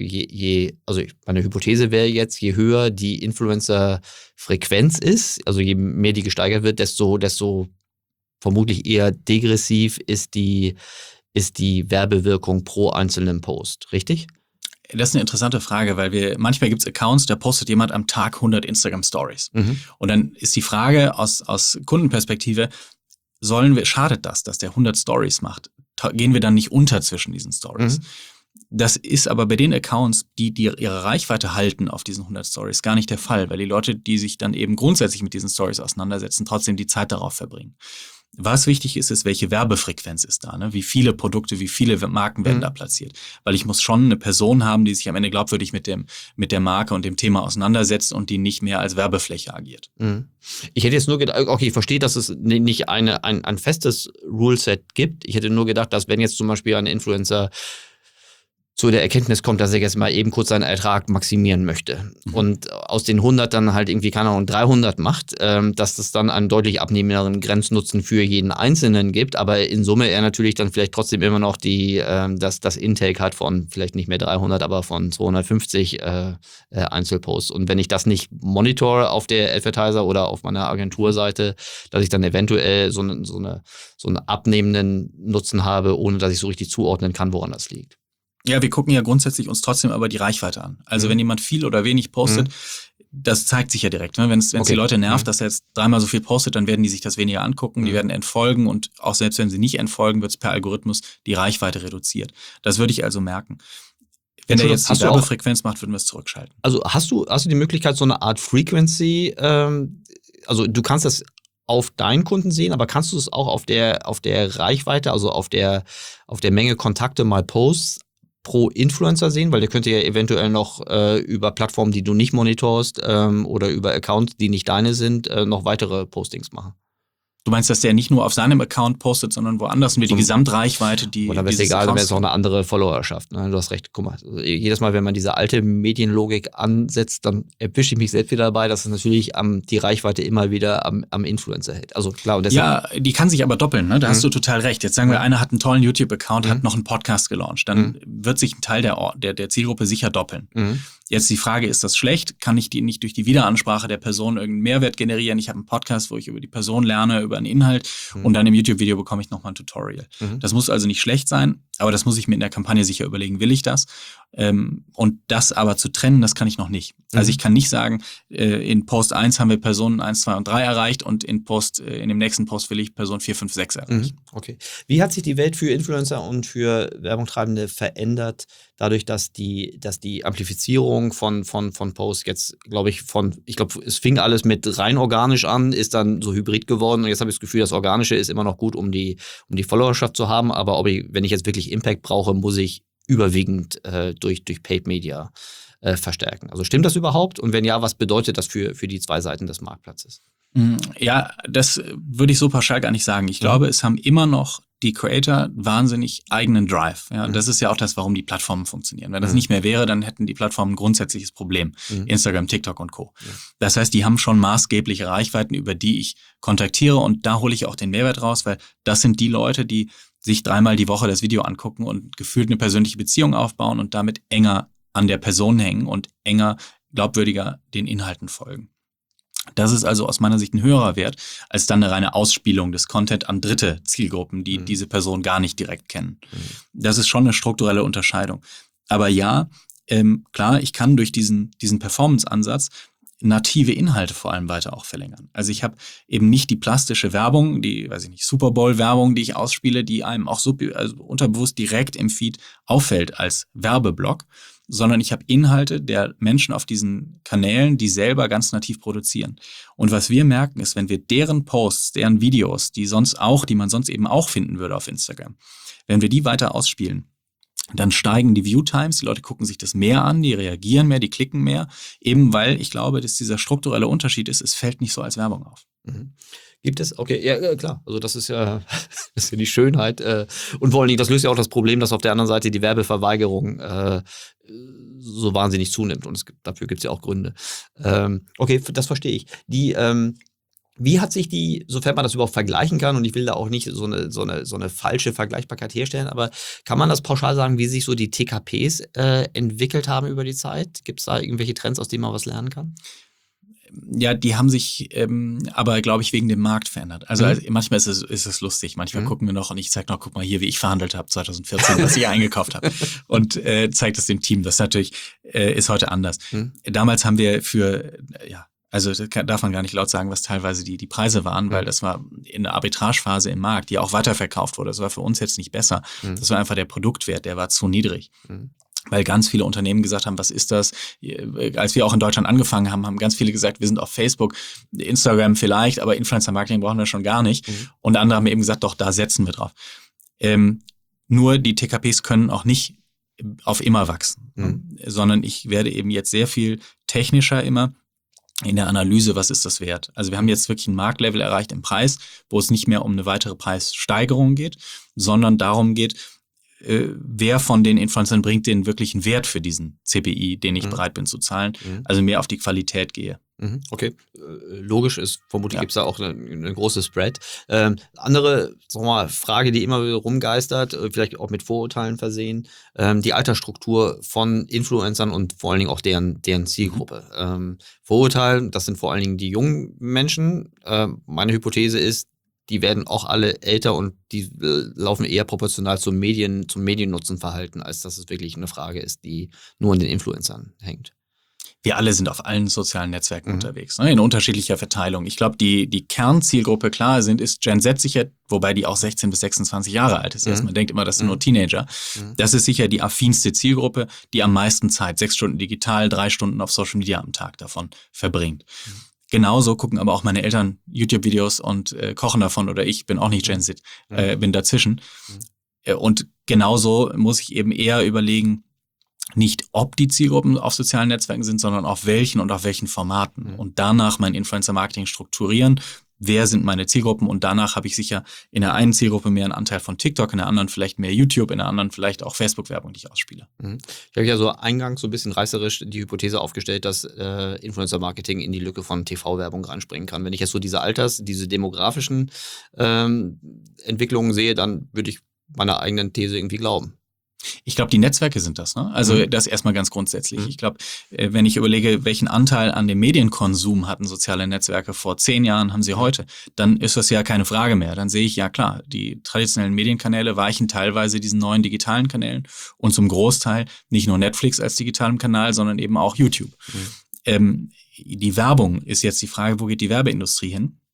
meine Hypothese wäre jetzt, je höher die Influencer-Frequenz ist, also je mehr die gesteigert wird, desto vermutlich eher degressiv ist die Werbewirkung pro einzelnen Post. Richtig? Das ist eine interessante Frage, weil manchmal gibt es Accounts, da postet jemand am Tag 100 Instagram-Stories. Mhm. Und dann ist die Frage aus Kundenperspektive, schadet das, dass der 100 Stories macht? Gehen wir dann nicht unter zwischen diesen Stories? Mhm. Das ist aber bei den Accounts, die ihre Reichweite halten auf diesen 100 Stories, gar nicht der Fall, weil die Leute, die sich dann eben grundsätzlich mit diesen Stories auseinandersetzen, trotzdem die Zeit darauf verbringen. Was wichtig ist, welche Werbefrequenz ist da, ne? Wie viele Produkte, wie viele Marken werden da platziert. Weil ich muss schon eine Person haben, die sich am Ende glaubwürdig mit der Marke und dem Thema auseinandersetzt und die nicht mehr als Werbefläche agiert. Mhm. Ich hätte jetzt nur gedacht, okay, ich verstehe, dass es nicht ein festes Ruleset gibt. Ich hätte nur gedacht, dass wenn jetzt zum Beispiel ein Influencer zu der Erkenntnis kommt, dass er jetzt mal eben kurz seinen Ertrag maximieren möchte und aus den 100 dann halt irgendwie, keine Ahnung, 300 macht, dass das dann einen deutlich abnehmenderen Grenznutzen für jeden Einzelnen gibt, aber in Summe er natürlich dann vielleicht trotzdem immer noch das Intake hat von vielleicht nicht mehr 300, aber von 250 Einzelposts. Und wenn ich das nicht monitore auf der Advertiser oder auf meiner Agenturseite, dass ich dann eventuell so einen abnehmenden Nutzen habe, ohne dass ich so richtig zuordnen kann, woran das liegt. Ja, wir gucken ja grundsätzlich uns trotzdem aber die Reichweite an. Also wenn jemand viel oder wenig postet, das zeigt sich ja direkt. Ne? Wenn es die Leute nervt, dass er jetzt 3-mal so viel postet, dann werden die sich das weniger angucken, die werden entfolgen und auch selbst wenn sie nicht entfolgen, wird es per Algorithmus die Reichweite reduziert. Das würde ich also merken. Wenn der jetzt die Werbefrequenz macht, würden wir es zurückschalten. Also hast du die Möglichkeit, so eine Art Frequency, also du kannst das auf deinen Kunden sehen, aber kannst du es auch auf der Reichweite, also auf der Menge Kontakte mal Posts pro Influencer sehen, weil der könnte ja eventuell noch über Plattformen, die du nicht monitorst oder über Accounts, die nicht deine sind, noch weitere Postings machen. Du meinst, dass der nicht nur auf seinem Account postet, sondern woanders und wir die Gesamtreichweite, die oder wäre es egal, dann wäre es auch eine andere Followerschaft. Ne? Du hast recht, guck mal, also jedes Mal, wenn man diese alte Medienlogik ansetzt, dann erwische ich mich selbst wieder dabei, dass es natürlich die Reichweite immer wieder am Influencer hält. Also klar, und deshalb, ja, die kann sich aber doppeln, ne? Da hast du total recht. Jetzt sagen wir, einer hat einen tollen YouTube-Account, hat noch einen Podcast gelauncht. Dann wird sich ein Teil der Zielgruppe sicher doppeln. Jetzt die Frage, ist das schlecht? Kann ich die nicht durch die Wiederansprache der Person irgendeinen Mehrwert generieren? Ich habe einen Podcast, wo ich über die Person lerne, über einen Inhalt und dann im YouTube-Video bekomme ich nochmal ein Tutorial. Das muss also nicht schlecht sein, aber das muss ich mir in der Kampagne sicher überlegen, will ich das? Und das aber zu trennen, das kann ich noch nicht. Also ich kann nicht sagen, in Post 1 haben wir Personen 1, 2 und 3 erreicht und in dem nächsten Post will ich Person 4, 5, 6 erreichen. Okay. Wie hat sich die Welt für Influencer und für Werbungtreibende verändert dadurch, dass die Amplifizierung von Posts jetzt, glaube ich, es fing alles mit rein organisch an, ist dann so hybrid geworden und jetzt habe ich das Gefühl, das Organische ist immer noch gut, um die Followerschaft zu haben, aber wenn ich jetzt wirklich Impact brauche, muss ich überwiegend durch Paid Media verstärken. Also stimmt das überhaupt? Und wenn ja, was bedeutet das für die zwei Seiten des Marktplatzes? Ja, das würde ich so pauschal gar nicht sagen. Ich glaube, es haben immer noch die Creator wahnsinnig eigenen Drive. Ja, und das ist ja auch das, warum die Plattformen funktionieren. Wenn das nicht mehr wäre, dann hätten die Plattformen ein grundsätzliches Problem. Instagram, TikTok und Co. Das heißt, die haben schon maßgebliche Reichweiten, über die ich kontaktiere und da hole ich auch den Mehrwert raus, weil das sind die Leute, die sich 3-mal die Woche das Video angucken und gefühlt eine persönliche Beziehung aufbauen und damit enger an der Person hängen und enger, glaubwürdiger den Inhalten folgen. Das ist also aus meiner Sicht ein höherer Wert, als dann eine reine Ausspielung des Content an dritte Zielgruppen, die diese Person gar nicht direkt kennen. Das ist schon eine strukturelle Unterscheidung. Aber ja, klar, ich kann durch diesen Performance-Ansatz native Inhalte vor allem weiter auch verlängern. Also ich habe eben nicht die plastische Werbung, die, weiß ich nicht, Super Bowl-Werbung, die ich ausspiele, die einem auch so unterbewusst direkt im Feed auffällt als Werbeblock, sondern ich habe Inhalte der Menschen auf diesen Kanälen, die selber ganz nativ produzieren. Und was wir merken ist, wenn wir deren Posts, deren Videos, die man sonst eben auch finden würde auf Instagram, wenn wir die weiter ausspielen, dann steigen die Viewtimes, die Leute gucken sich das mehr an, die reagieren mehr, die klicken mehr, eben weil ich glaube, dass dieser strukturelle Unterschied ist, es fällt nicht so als Werbung auf. Gibt es? Okay, ja klar. Also das ist ja die Schönheit. Und vor allen Dingen, das löst ja auch das Problem, dass auf der anderen Seite die Werbeverweigerung so wahnsinnig zunimmt. Und dafür gibt es ja auch Gründe. Okay, das verstehe ich. Wie hat sich sofern man das überhaupt vergleichen kann, und ich will da auch nicht so eine falsche Vergleichbarkeit herstellen, aber kann man das pauschal sagen, wie sich so die TKPs entwickelt haben über die Zeit? Gibt es da irgendwelche Trends, aus denen man was lernen kann? Ja, die haben sich aber, glaube ich, wegen dem Markt verändert. Also manchmal ist es lustig. Manchmal gucken wir noch und ich zeige noch, guck mal hier, wie ich verhandelt habe 2014, was ich eingekauft habe. Und zeigt das dem Team. Das natürlich ist heute anders. Damals haben wir also das darf man gar nicht laut sagen, was teilweise die Preise waren, weil das war in der Arbitragephase im Markt, die auch weiterverkauft wurde. Das war für uns jetzt nicht besser. Das war einfach der Produktwert, der war zu niedrig. Weil ganz viele Unternehmen gesagt haben, was ist das? Als wir auch in Deutschland angefangen haben, haben ganz viele gesagt, wir sind auf Facebook, Instagram vielleicht, aber Influencer-Marketing brauchen wir schon gar nicht. Und andere haben eben gesagt, doch, da setzen wir drauf. Nur die TKPs können auch nicht auf immer wachsen, sondern ich werde eben jetzt sehr viel technischer immer in der Analyse, was ist das wert? Also wir haben jetzt wirklich ein Marktlevel erreicht im Preis, wo es nicht mehr um eine weitere Preissteigerung geht, sondern darum geht, wer von den Influencern bringt den wirklichen Wert für diesen CPI, den ich bereit bin zu zahlen, also mehr auf die Qualität gehe. Okay, logisch ist, vermutlich gibt es da auch eine große Spread. Andere, sagen wir mal, Frage, die immer wieder rumgeistert, vielleicht auch mit Vorurteilen versehen, die Altersstruktur von Influencern und vor allen Dingen auch deren Zielgruppe. Vorurteil, das sind vor allen Dingen die jungen Menschen. Meine Hypothese ist, die werden auch alle älter und die laufen eher proportional zum Mediennutzenverhalten, als dass es wirklich eine Frage ist, die nur an den Influencern hängt. Wir alle sind auf allen sozialen Netzwerken unterwegs, ne, in unterschiedlicher Verteilung. Ich glaube, die Kernzielgruppe, klar, ist Gen Z sicher, wobei die auch 16 bis 26 Jahre alt ist. Man denkt immer, das sind nur Teenager. Das ist sicher die affinste Zielgruppe, die am meisten Zeit, 6 Stunden digital, 3 Stunden auf Social Media am Tag davon verbringt. Genauso gucken aber auch meine Eltern YouTube-Videos und kochen davon, oder ich bin auch nicht Gen Z, bin dazwischen. Und genauso muss ich eben eher überlegen, nicht ob die Zielgruppen auf sozialen Netzwerken sind, sondern auf welchen und auf welchen Formaten. Und danach mein Influencer-Marketing strukturieren. Wer sind meine Zielgruppen? Und danach habe ich sicher in der einen Zielgruppe mehr einen Anteil von TikTok, in der anderen vielleicht mehr YouTube, in der anderen vielleicht auch Facebook-Werbung, die ich ausspiele. Ich habe ja so eingangs so ein bisschen reißerisch die Hypothese aufgestellt, dass Influencer-Marketing in die Lücke von TV-Werbung reinspringen kann. Wenn ich jetzt so diese demografischen Entwicklungen sehe, dann würde ich meiner eigenen These irgendwie glauben. Ich glaube, die Netzwerke sind das, ne? Also das erstmal ganz grundsätzlich. Ich glaube, wenn ich überlege, welchen Anteil an dem Medienkonsum hatten soziale Netzwerke vor 10 Jahren, haben sie heute, dann ist das ja keine Frage mehr. Dann sehe ich, ja klar, die traditionellen Medienkanäle weichen teilweise diesen neuen digitalen Kanälen und zum Großteil nicht nur Netflix als digitalem Kanal, sondern eben auch YouTube. Die Werbung ist jetzt die Frage, wo geht die Werbeindustrie hin?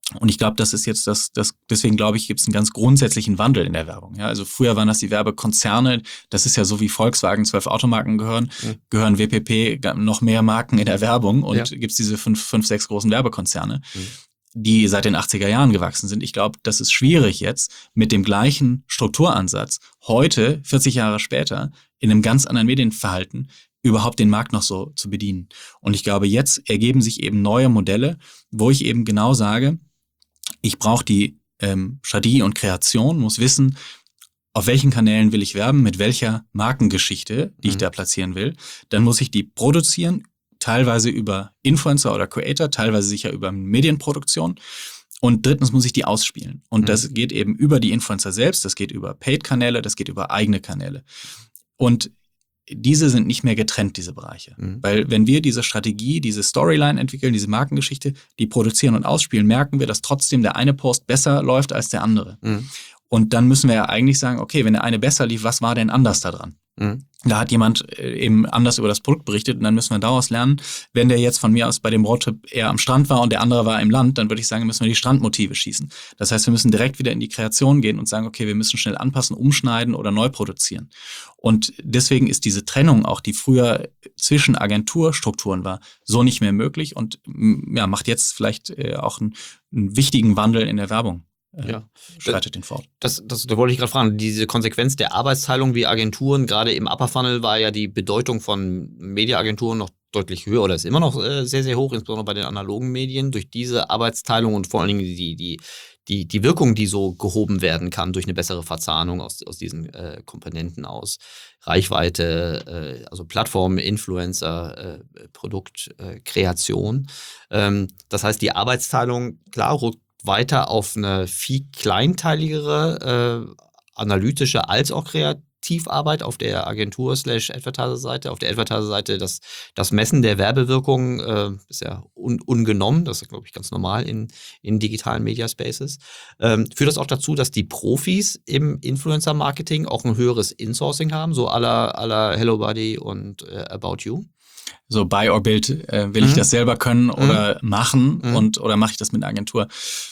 Und ich glaube, das ist jetzt deswegen glaube ich, gibt es einen ganz grundsätzlichen Wandel in der Werbung. Ja, also früher waren das die Werbekonzerne, das ist ja so wie Volkswagen 12 Automarken gehören WPP noch mehr Marken in der Werbung und gibt es diese 6 großen Werbekonzerne, die seit den 80er Jahren gewachsen sind. Ich glaube, das ist schwierig jetzt mit dem gleichen Strukturansatz heute, 40 Jahre später, in einem ganz anderen Medienverhalten überhaupt den Markt noch so zu bedienen. Und ich glaube, jetzt ergeben sich eben neue Modelle, wo ich eben genau sage, ich brauche die Strategie und Kreation, muss wissen, auf welchen Kanälen will ich werben, mit welcher Markengeschichte, die ich da platzieren will. Dann muss ich die produzieren, teilweise über Influencer oder Creator, teilweise sicher über Medienproduktion. Und drittens muss ich die ausspielen. Und das geht eben über die Influencer selbst, das geht über Paid-Kanäle, das geht über eigene Kanäle. Und diese sind nicht mehr getrennt, diese Bereiche. Weil wenn wir diese Strategie, diese Storyline entwickeln, diese Markengeschichte, die produzieren und ausspielen, merken wir, dass trotzdem der eine Post besser läuft als der andere. Und dann müssen wir ja eigentlich sagen, okay, wenn der eine besser lief, was war denn anders daran? Da hat jemand eben anders über das Produkt berichtet und dann müssen wir daraus lernen. Wenn der jetzt von mir aus bei dem Roadtrip eher am Strand war und der andere war im Land, dann würde ich sagen, müssen wir die Strandmotive schießen. Das heißt, wir müssen direkt wieder in die Kreation gehen und sagen, okay, wir müssen schnell anpassen, umschneiden oder neu produzieren. Und deswegen ist diese Trennung auch, die früher zwischen Agenturstrukturen war, so nicht mehr möglich und macht jetzt vielleicht auch einen wichtigen Wandel in der Werbung. Schreitet den fort. Da wollte ich gerade fragen, diese Konsequenz der Arbeitsteilung wie Agenturen, gerade im Upper Funnel war ja die Bedeutung von Mediaagenturen noch deutlich höher oder ist immer noch sehr, sehr hoch, insbesondere bei den analogen Medien. Durch diese Arbeitsteilung und vor allen Dingen die Wirkung, die so gehoben werden kann durch eine bessere Verzahnung aus diesen Komponenten aus Reichweite, also Plattformen, Influencer, Produkt, Kreation. Das heißt, die Arbeitsteilung, klar, rückt weiter auf eine viel kleinteiligere analytische als auch Kreativarbeit auf der Agentur/Advertiser-Seite. Auf der Advertiser-Seite das Messen der Werbewirkung ist ja ungenommen. Das ist, glaube ich, ganz normal in digitalen Media-Spaces. Führt das auch dazu, dass die Profis im Influencer-Marketing auch ein höheres Insourcing haben, so à la HelloBuddy und About You? So Buy or Build, will ich das selber können oder machen oder mache ich das mit einer Agentur?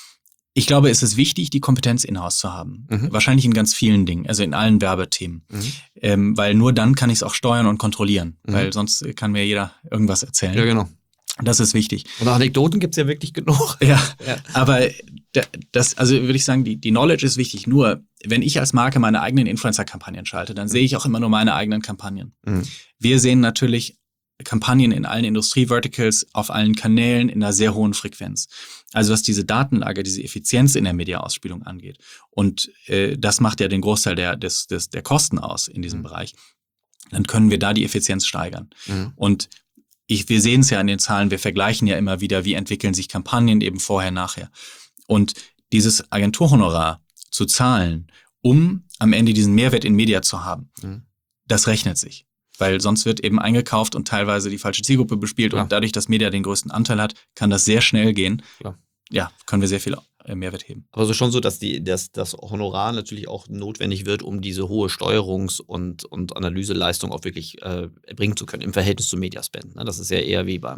Ich glaube, es ist wichtig, die Kompetenz in-house zu haben. Wahrscheinlich in ganz vielen Dingen, also in allen Werbethemen. Weil nur dann kann ich es auch steuern und kontrollieren. Weil sonst kann mir jeder irgendwas erzählen. Ja, genau. Das ist wichtig. Und Anekdoten gibt es ja wirklich genug. Ja. Aber also würde ich sagen, die Knowledge ist wichtig. Nur, wenn ich als Marke meine eigenen Influencer-Kampagnen schalte, dann sehe ich auch immer nur meine eigenen Kampagnen. Wir sehen natürlich Kampagnen in allen Industrie-Verticals, auf allen Kanälen in einer sehr hohen Frequenz. Also was diese Datenlage, diese Effizienz in der Mediaausspielung angeht. Und das macht ja den Großteil der Kosten aus in diesem Bereich. Dann können wir da die Effizienz steigern. Und wir sehen es ja in den Zahlen, wir vergleichen ja immer wieder, wie entwickeln sich Kampagnen eben vorher, nachher. Und dieses Agenturhonorar zu zahlen, um am Ende diesen Mehrwert in Media zu haben, das rechnet sich. Weil sonst wird eben eingekauft und teilweise die falsche Zielgruppe bespielt. Und dadurch, dass Media den größten Anteil hat, kann das sehr schnell gehen. Klar. Ja, können wir sehr viel Mehrwert heben. Aber so schon so, dass das Honorar natürlich auch notwendig wird, um diese hohe Steuerungs- und Analyseleistung auch wirklich erbringen zu können im Verhältnis zu Mediaspend. Ne? Das ist ja eher wie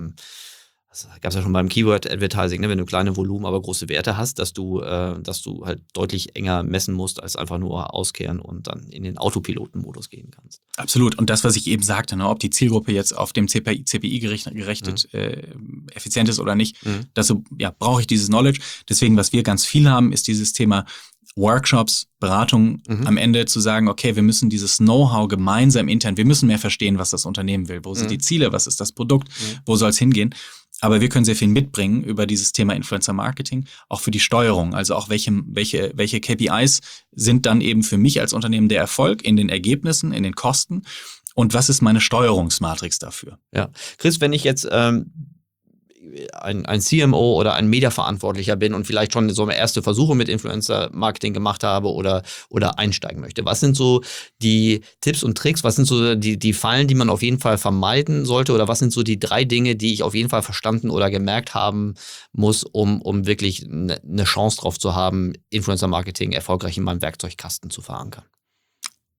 das gab es ja schon beim Keyword-Advertising, ne? Wenn du kleine Volumen, aber große Werte hast, dass du halt deutlich enger messen musst, als einfach nur auskehren und dann in den Autopiloten-Modus gehen kannst. Absolut. Und das, was ich eben sagte, ne, ob die Zielgruppe jetzt auf dem CPI gerechnet effizient ist oder nicht, dazu brauche ich dieses Knowledge. Deswegen, was wir ganz viel haben, ist dieses Thema Workshops, Beratung, am Ende zu sagen, okay, wir müssen dieses Know-how gemeinsam intern, wir müssen mehr verstehen, was das Unternehmen will. Wo sind die Ziele? Was ist das Produkt? Wo soll es hingehen? Aber wir können sehr viel mitbringen über dieses Thema Influencer Marketing, auch für die Steuerung. Also auch welche KPIs sind dann eben für mich als Unternehmen der Erfolg in den Ergebnissen, in den Kosten und was ist meine Steuerungsmatrix dafür? Ja, Chris, wenn ich jetzt ein CMO oder ein Mediaverantwortlicher bin und vielleicht schon so erste Versuche mit Influencer-Marketing gemacht habe oder einsteigen möchte. Was sind so die Tipps und Tricks? Was sind so die Fallen, die man auf jeden Fall vermeiden sollte? Oder was sind so die 3 Dinge, die ich auf jeden Fall verstanden oder gemerkt haben muss, um wirklich eine Chance drauf zu haben, Influencer-Marketing erfolgreich in meinem Werkzeugkasten zu verankern?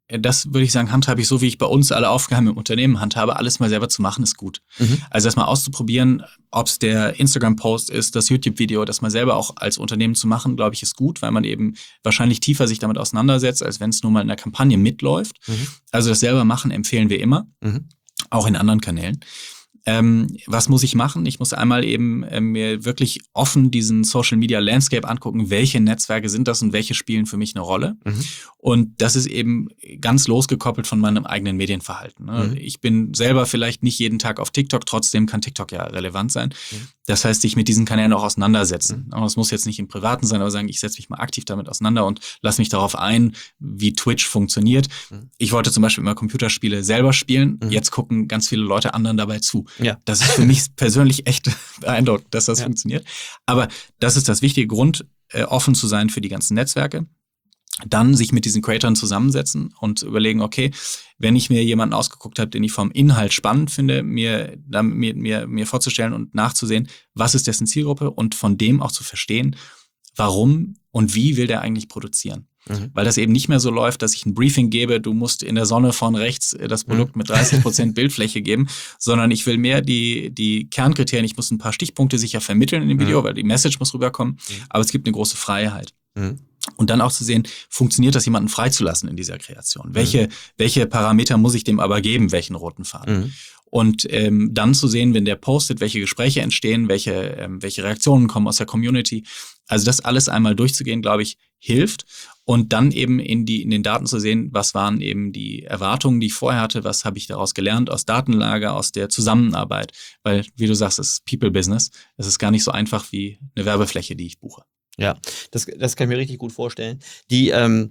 das würde ich sagen, handhabe ich so, wie ich bei uns alle Aufgaben im Unternehmen handhabe. Alles mal selber zu machen, ist gut. Also das mal auszuprobieren, ob es der Instagram-Post ist, das YouTube-Video, das mal selber auch als Unternehmen zu machen, glaube ich, ist gut, weil man eben wahrscheinlich tiefer sich damit auseinandersetzt, als wenn es nur mal in der Kampagne mitläuft. Also das selber machen empfehlen wir immer, auch in anderen Kanälen. Was muss ich machen? Ich muss einmal eben mir wirklich offen diesen Social Media Landscape angucken, welche Netzwerke sind das und welche spielen für mich eine Rolle. Und das ist eben ganz losgekoppelt von meinem eigenen Medienverhalten. Ne? Ich bin selber vielleicht nicht jeden Tag auf TikTok, trotzdem kann TikTok ja relevant sein. Das heißt, sich mit diesen Kanälen auch auseinandersetzen. Das muss jetzt nicht im Privaten sein, aber sagen, ich setze mich mal aktiv damit auseinander und lasse mich darauf ein, wie Twitch funktioniert. Ich wollte zum Beispiel immer Computerspiele selber spielen. Jetzt gucken ganz viele Leute anderen dabei zu. Ja. Das ist für mich persönlich echt beeindruckend, dass das funktioniert. Aber das ist das wichtige Grund, offen zu sein für die ganzen Netzwerke. Dann sich mit diesen Creatoren zusammensetzen und überlegen, okay, wenn ich mir jemanden ausgeguckt habe, den ich vom Inhalt spannend finde, mir vorzustellen und nachzusehen, was ist dessen Zielgruppe und von dem auch zu verstehen, warum und wie will der eigentlich produzieren. Weil das eben nicht mehr so läuft, dass ich ein Briefing gebe, du musst in der Sonne von rechts das Produkt mit 30% Bildfläche geben, sondern ich will mehr die Kernkriterien, ich muss ein paar Stichpunkte sicher vermitteln in dem Video, weil die Message muss rüberkommen, aber es gibt eine große Freiheit. Und dann auch zu sehen, funktioniert das, jemanden freizulassen in dieser Kreation? Welche Parameter muss ich dem aber geben, welchen roten Faden? Und dann zu sehen, wenn der postet, welche Gespräche entstehen, welche Reaktionen kommen aus der Community. Also das alles einmal durchzugehen, glaube ich, hilft. Und dann eben in den Daten zu sehen, was waren eben die Erwartungen, die ich vorher hatte, was habe ich daraus gelernt aus Datenlage, aus der Zusammenarbeit. Weil, wie du sagst, es ist People-Business. Es ist gar nicht so einfach wie eine Werbefläche, die ich buche. Ja, das kann ich mir richtig gut vorstellen. Der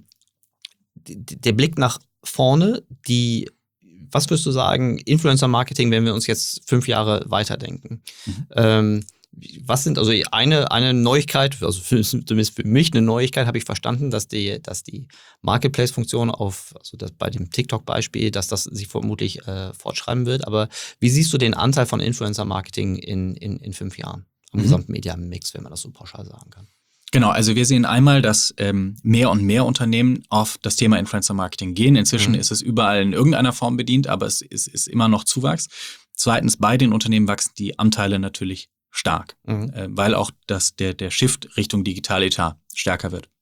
Blick nach vorne, was würdest du sagen, Influencer-Marketing, wenn wir uns jetzt 5 Jahre weiterdenken? Was sind, also eine Neuigkeit, also zumindest für mich eine Neuigkeit, habe ich verstanden, dass die Marketplace-Funktion bei dem TikTok-Beispiel, dass das sich vermutlich fortschreiben wird. Aber wie siehst du den Anteil von Influencer-Marketing in 5 Jahren am gesamten Media-Mix, wenn man das so pauschal sagen kann? Genau, also wir sehen einmal, dass mehr und mehr Unternehmen auf das Thema Influencer-Marketing gehen. Inzwischen ist es überall in irgendeiner Form bedient, aber es ist immer noch Zuwachs. Zweitens, bei den Unternehmen wachsen die Anteile natürlich stark, weil auch der Shift Richtung Digitaletat stärker wird.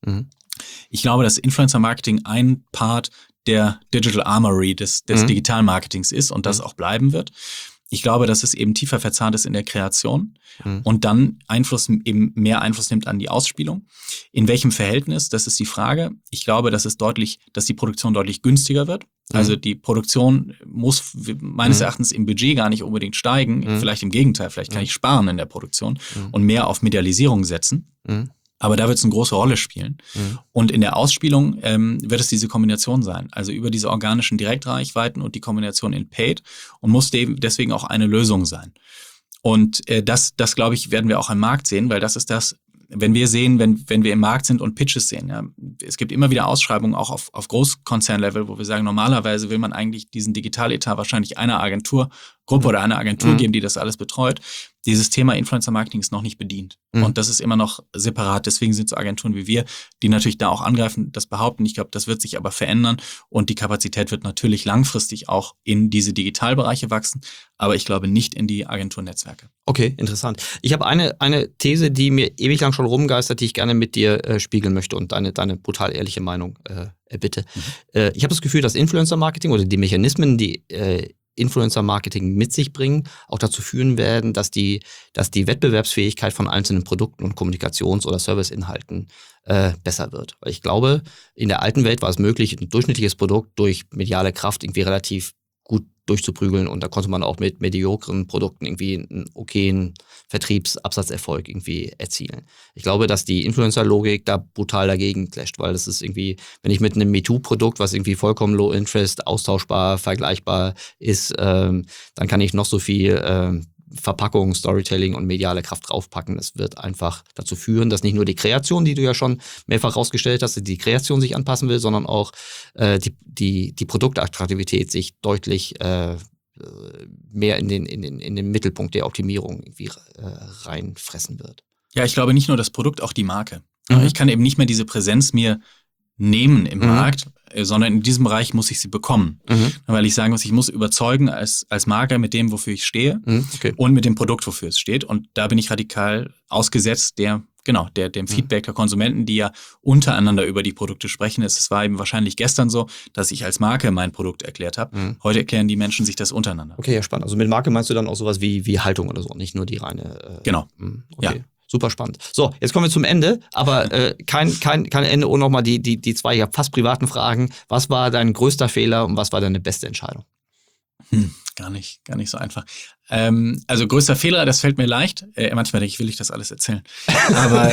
Ich glaube, dass Influencer-Marketing ein Part der Digital Armory des Digital-Marketings ist und das auch bleiben wird. Ich glaube, dass es eben tiefer verzahnt ist in der Kreation und dann mehr Einfluss nimmt an die Ausspielung. In welchem Verhältnis, das ist die Frage. Ich glaube, dass die Produktion deutlich günstiger wird. Also die Produktion muss meines Erachtens im Budget gar nicht unbedingt steigen. Vielleicht im Gegenteil, vielleicht kann ich sparen in der Produktion und mehr auf Medialisierung setzen. Aber da wird es eine große Rolle spielen. Und in der Ausspielung wird es diese Kombination sein. Also über diese organischen Direktreichweiten und die Kombination in Paid und muss deswegen auch eine Lösung sein. Und das glaube ich, werden wir auch am Markt sehen, weil das ist das, wenn wir im Markt sind und Pitches sehen. Ja, es gibt immer wieder Ausschreibungen auch auf Großkonzernlevel, wo wir sagen, normalerweise will man eigentlich diesen Digitaletat wahrscheinlich einer Agenturgruppe oder einer Agentur geben, die das alles betreut. Dieses Thema Influencer-Marketing ist noch nicht bedient. Und das ist immer noch separat. Deswegen sind so Agenturen wie wir, die natürlich da auch angreifen, das behaupten. Ich glaube, das wird sich aber verändern. Und die Kapazität wird natürlich langfristig auch in diese Digitalbereiche wachsen. Aber ich glaube nicht in die Agenturnetzwerke. Okay, interessant. Ich habe eine These, die mir ewig lang schon rumgeistert, die ich gerne mit dir spiegeln möchte und deine brutal ehrliche Meinung bitte. Ich habe das Gefühl, dass Influencer-Marketing oder die Mechanismen, die Influencer-Marketing mit sich bringen, auch dazu führen werden, dass die Wettbewerbsfähigkeit von einzelnen Produkten und Kommunikations- oder Serviceinhalten besser wird. Weil ich glaube, in der alten Welt war es möglich, ein durchschnittliches Produkt durch mediale Kraft irgendwie relativ gut durchzuprügeln und da konnte man auch mit mediokren Produkten irgendwie einen okayen Vertriebsabsatzerfolg irgendwie erzielen. Ich glaube, dass die Influencer-Logik da brutal dagegen clasht, weil das ist irgendwie, wenn ich mit einem MeToo-Produkt, was irgendwie vollkommen low interest, austauschbar, vergleichbar ist, dann kann ich noch so viel Verpackung, Storytelling und mediale Kraft draufpacken. Das wird einfach dazu führen, dass nicht nur die Kreation, die du ja schon mehrfach rausgestellt hast, die Kreation sich anpassen will, sondern auch die Produktattraktivität sich deutlich mehr in den Mittelpunkt der Optimierung irgendwie reinfressen wird. Ja, ich glaube nicht nur das Produkt, auch die Marke. Ich kann eben nicht mehr diese Präsenz mir nehmen im Markt, sondern in diesem Bereich muss ich sie bekommen. Weil ich sagen muss, ich muss überzeugen als Marke mit dem, wofür ich stehe und mit dem Produkt, wofür es steht. Und da bin ich radikal ausgesetzt dem Feedback der Konsumenten, die ja untereinander über die Produkte sprechen. Es war eben wahrscheinlich gestern so, dass ich als Marke mein Produkt erklärt habe. Heute erklären die Menschen sich das untereinander. Okay, ja, spannend. Also mit Marke meinst du dann auch sowas wie Haltung oder so, nicht nur die reine... Genau. Okay. Ja. Super spannend. So, jetzt kommen wir zum Ende, aber kein Ende ohne nochmal die zwei ja fast privaten Fragen. Was war dein größter Fehler und was war deine beste Entscheidung? Gar nicht so einfach. Also größter Fehler, das fällt mir leicht. Manchmal denke ich, will ich das alles erzählen. Aber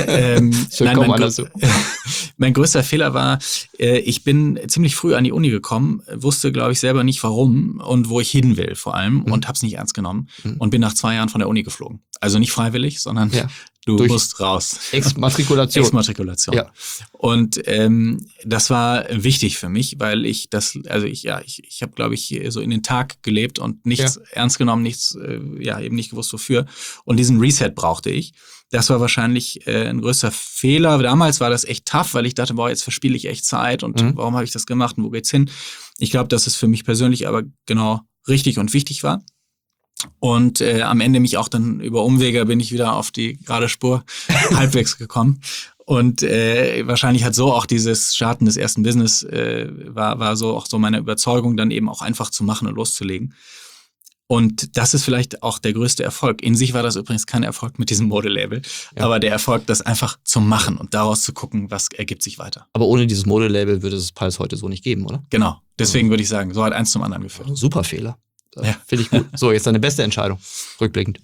mein größter Fehler war, ich bin ziemlich früh an die Uni gekommen, wusste, glaube ich, selber nicht warum und wo ich hin will vor allem und habe es nicht ernst genommen und bin nach 2 Jahren von der Uni geflogen. Also nicht freiwillig, sondern du musst raus. Exmatrikulation. Ja. Und das war wichtig für mich, weil ich habe, glaube ich, so in den Tag gelebt und nichts ernst genommen, nichts, eben nicht gewusst wofür. Und diesen Reset brauchte ich. Das war wahrscheinlich ein größter Fehler. Damals war das echt tough, weil ich dachte, jetzt verspiele ich echt Zeit und warum habe ich das gemacht und wo geht's hin? Ich glaube, dass es für mich persönlich aber genau richtig und wichtig war. Und am Ende mich auch dann über Umwege bin ich wieder auf die gerade Spur halbwegs gekommen. Und wahrscheinlich hat so auch dieses Starten des ersten Business war so auch so meine Überzeugung, dann eben auch einfach zu machen und loszulegen. Und das ist vielleicht auch der größte Erfolg. In sich war das übrigens kein Erfolg mit diesem Modelabel, aber der Erfolg, das einfach zu machen und daraus zu gucken, was ergibt sich weiter. Aber ohne dieses Modelabel würde es Pulse heute so nicht geben, oder? Genau. Deswegen würde ich sagen, so hat eins zum anderen geführt. Super Fehler. Finde ich gut. So, jetzt deine beste Entscheidung, rückblickend.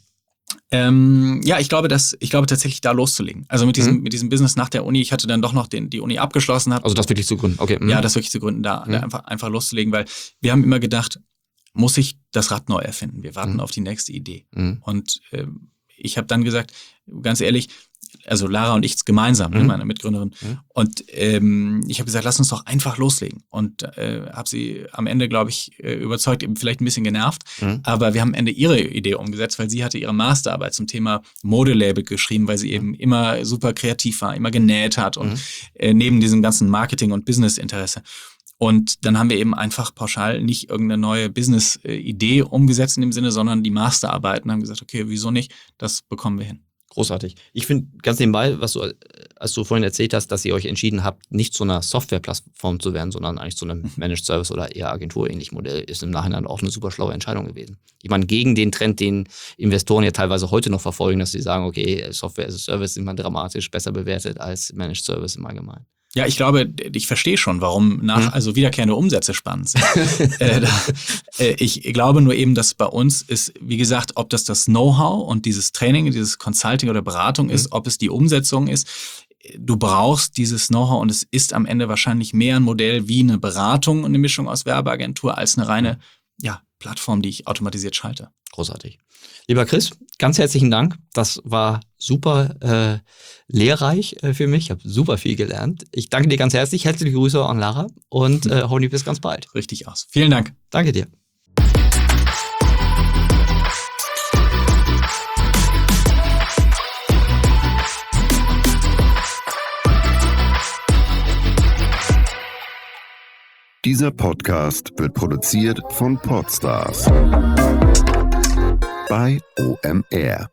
Ich glaube tatsächlich da loszulegen. Also mit diesem Business nach der Uni, ich hatte dann doch noch die Uni abgeschlossen. Also das wirklich zu gründen, okay. Ja, das wirklich zu gründen, da einfach loszulegen, weil wir haben immer gedacht, muss ich das Rad neu erfinden? Wir warten auf die nächste Idee. Und ich habe dann gesagt, ganz ehrlich, also Lara und ich gemeinsam, meine Mitgründerin. Und ich habe gesagt, lass uns doch einfach loslegen. Und habe sie am Ende, glaube ich, überzeugt, eben vielleicht ein bisschen genervt. Aber wir haben am Ende ihre Idee umgesetzt, weil sie hatte ihre Masterarbeit zum Thema Modelabel geschrieben, weil sie eben immer super kreativ war, immer genäht hat und neben diesem ganzen Marketing- und Business-Interesse. Und dann haben wir eben einfach pauschal nicht irgendeine neue Business-Idee umgesetzt in dem Sinne, sondern die Masterarbeit und haben gesagt, okay, wieso nicht? Das bekommen wir hin. Großartig. Ich finde ganz nebenbei, als du vorhin erzählt hast, dass ihr euch entschieden habt, nicht zu einer Softwareplattform zu werden, sondern eigentlich zu einem Managed Service oder eher agenturähnlichen Modell, ist im Nachhinein auch eine super schlaue Entscheidung gewesen. Ich meine, gegen den Trend, den Investoren ja teilweise heute noch verfolgen, dass sie sagen, okay, Software as a Service ist immer dramatisch besser bewertet als Managed Service im Allgemeinen. Ja, ich glaube, ich verstehe schon, warum also wiederkehrende Umsätze spannend sind. Ich glaube nur eben, dass bei uns ist, wie gesagt, ob das Know-how und dieses Training, dieses Consulting oder Beratung ist, ob es die Umsetzung ist, du brauchst dieses Know-how und es ist am Ende wahrscheinlich mehr ein Modell wie eine Beratung und eine Mischung aus Werbeagentur als eine reine Plattform, die ich automatisiert schalte. Großartig. Lieber Chris, ganz herzlichen Dank. Das war super lehrreich für mich. Ich habe super viel gelernt. Ich danke dir ganz herzlich. Herzliche Grüße an Lara und hoffentlich bis ganz bald. Richtig aus. Vielen Dank. Danke dir. Dieser Podcast wird produziert von Podstars bei OMR.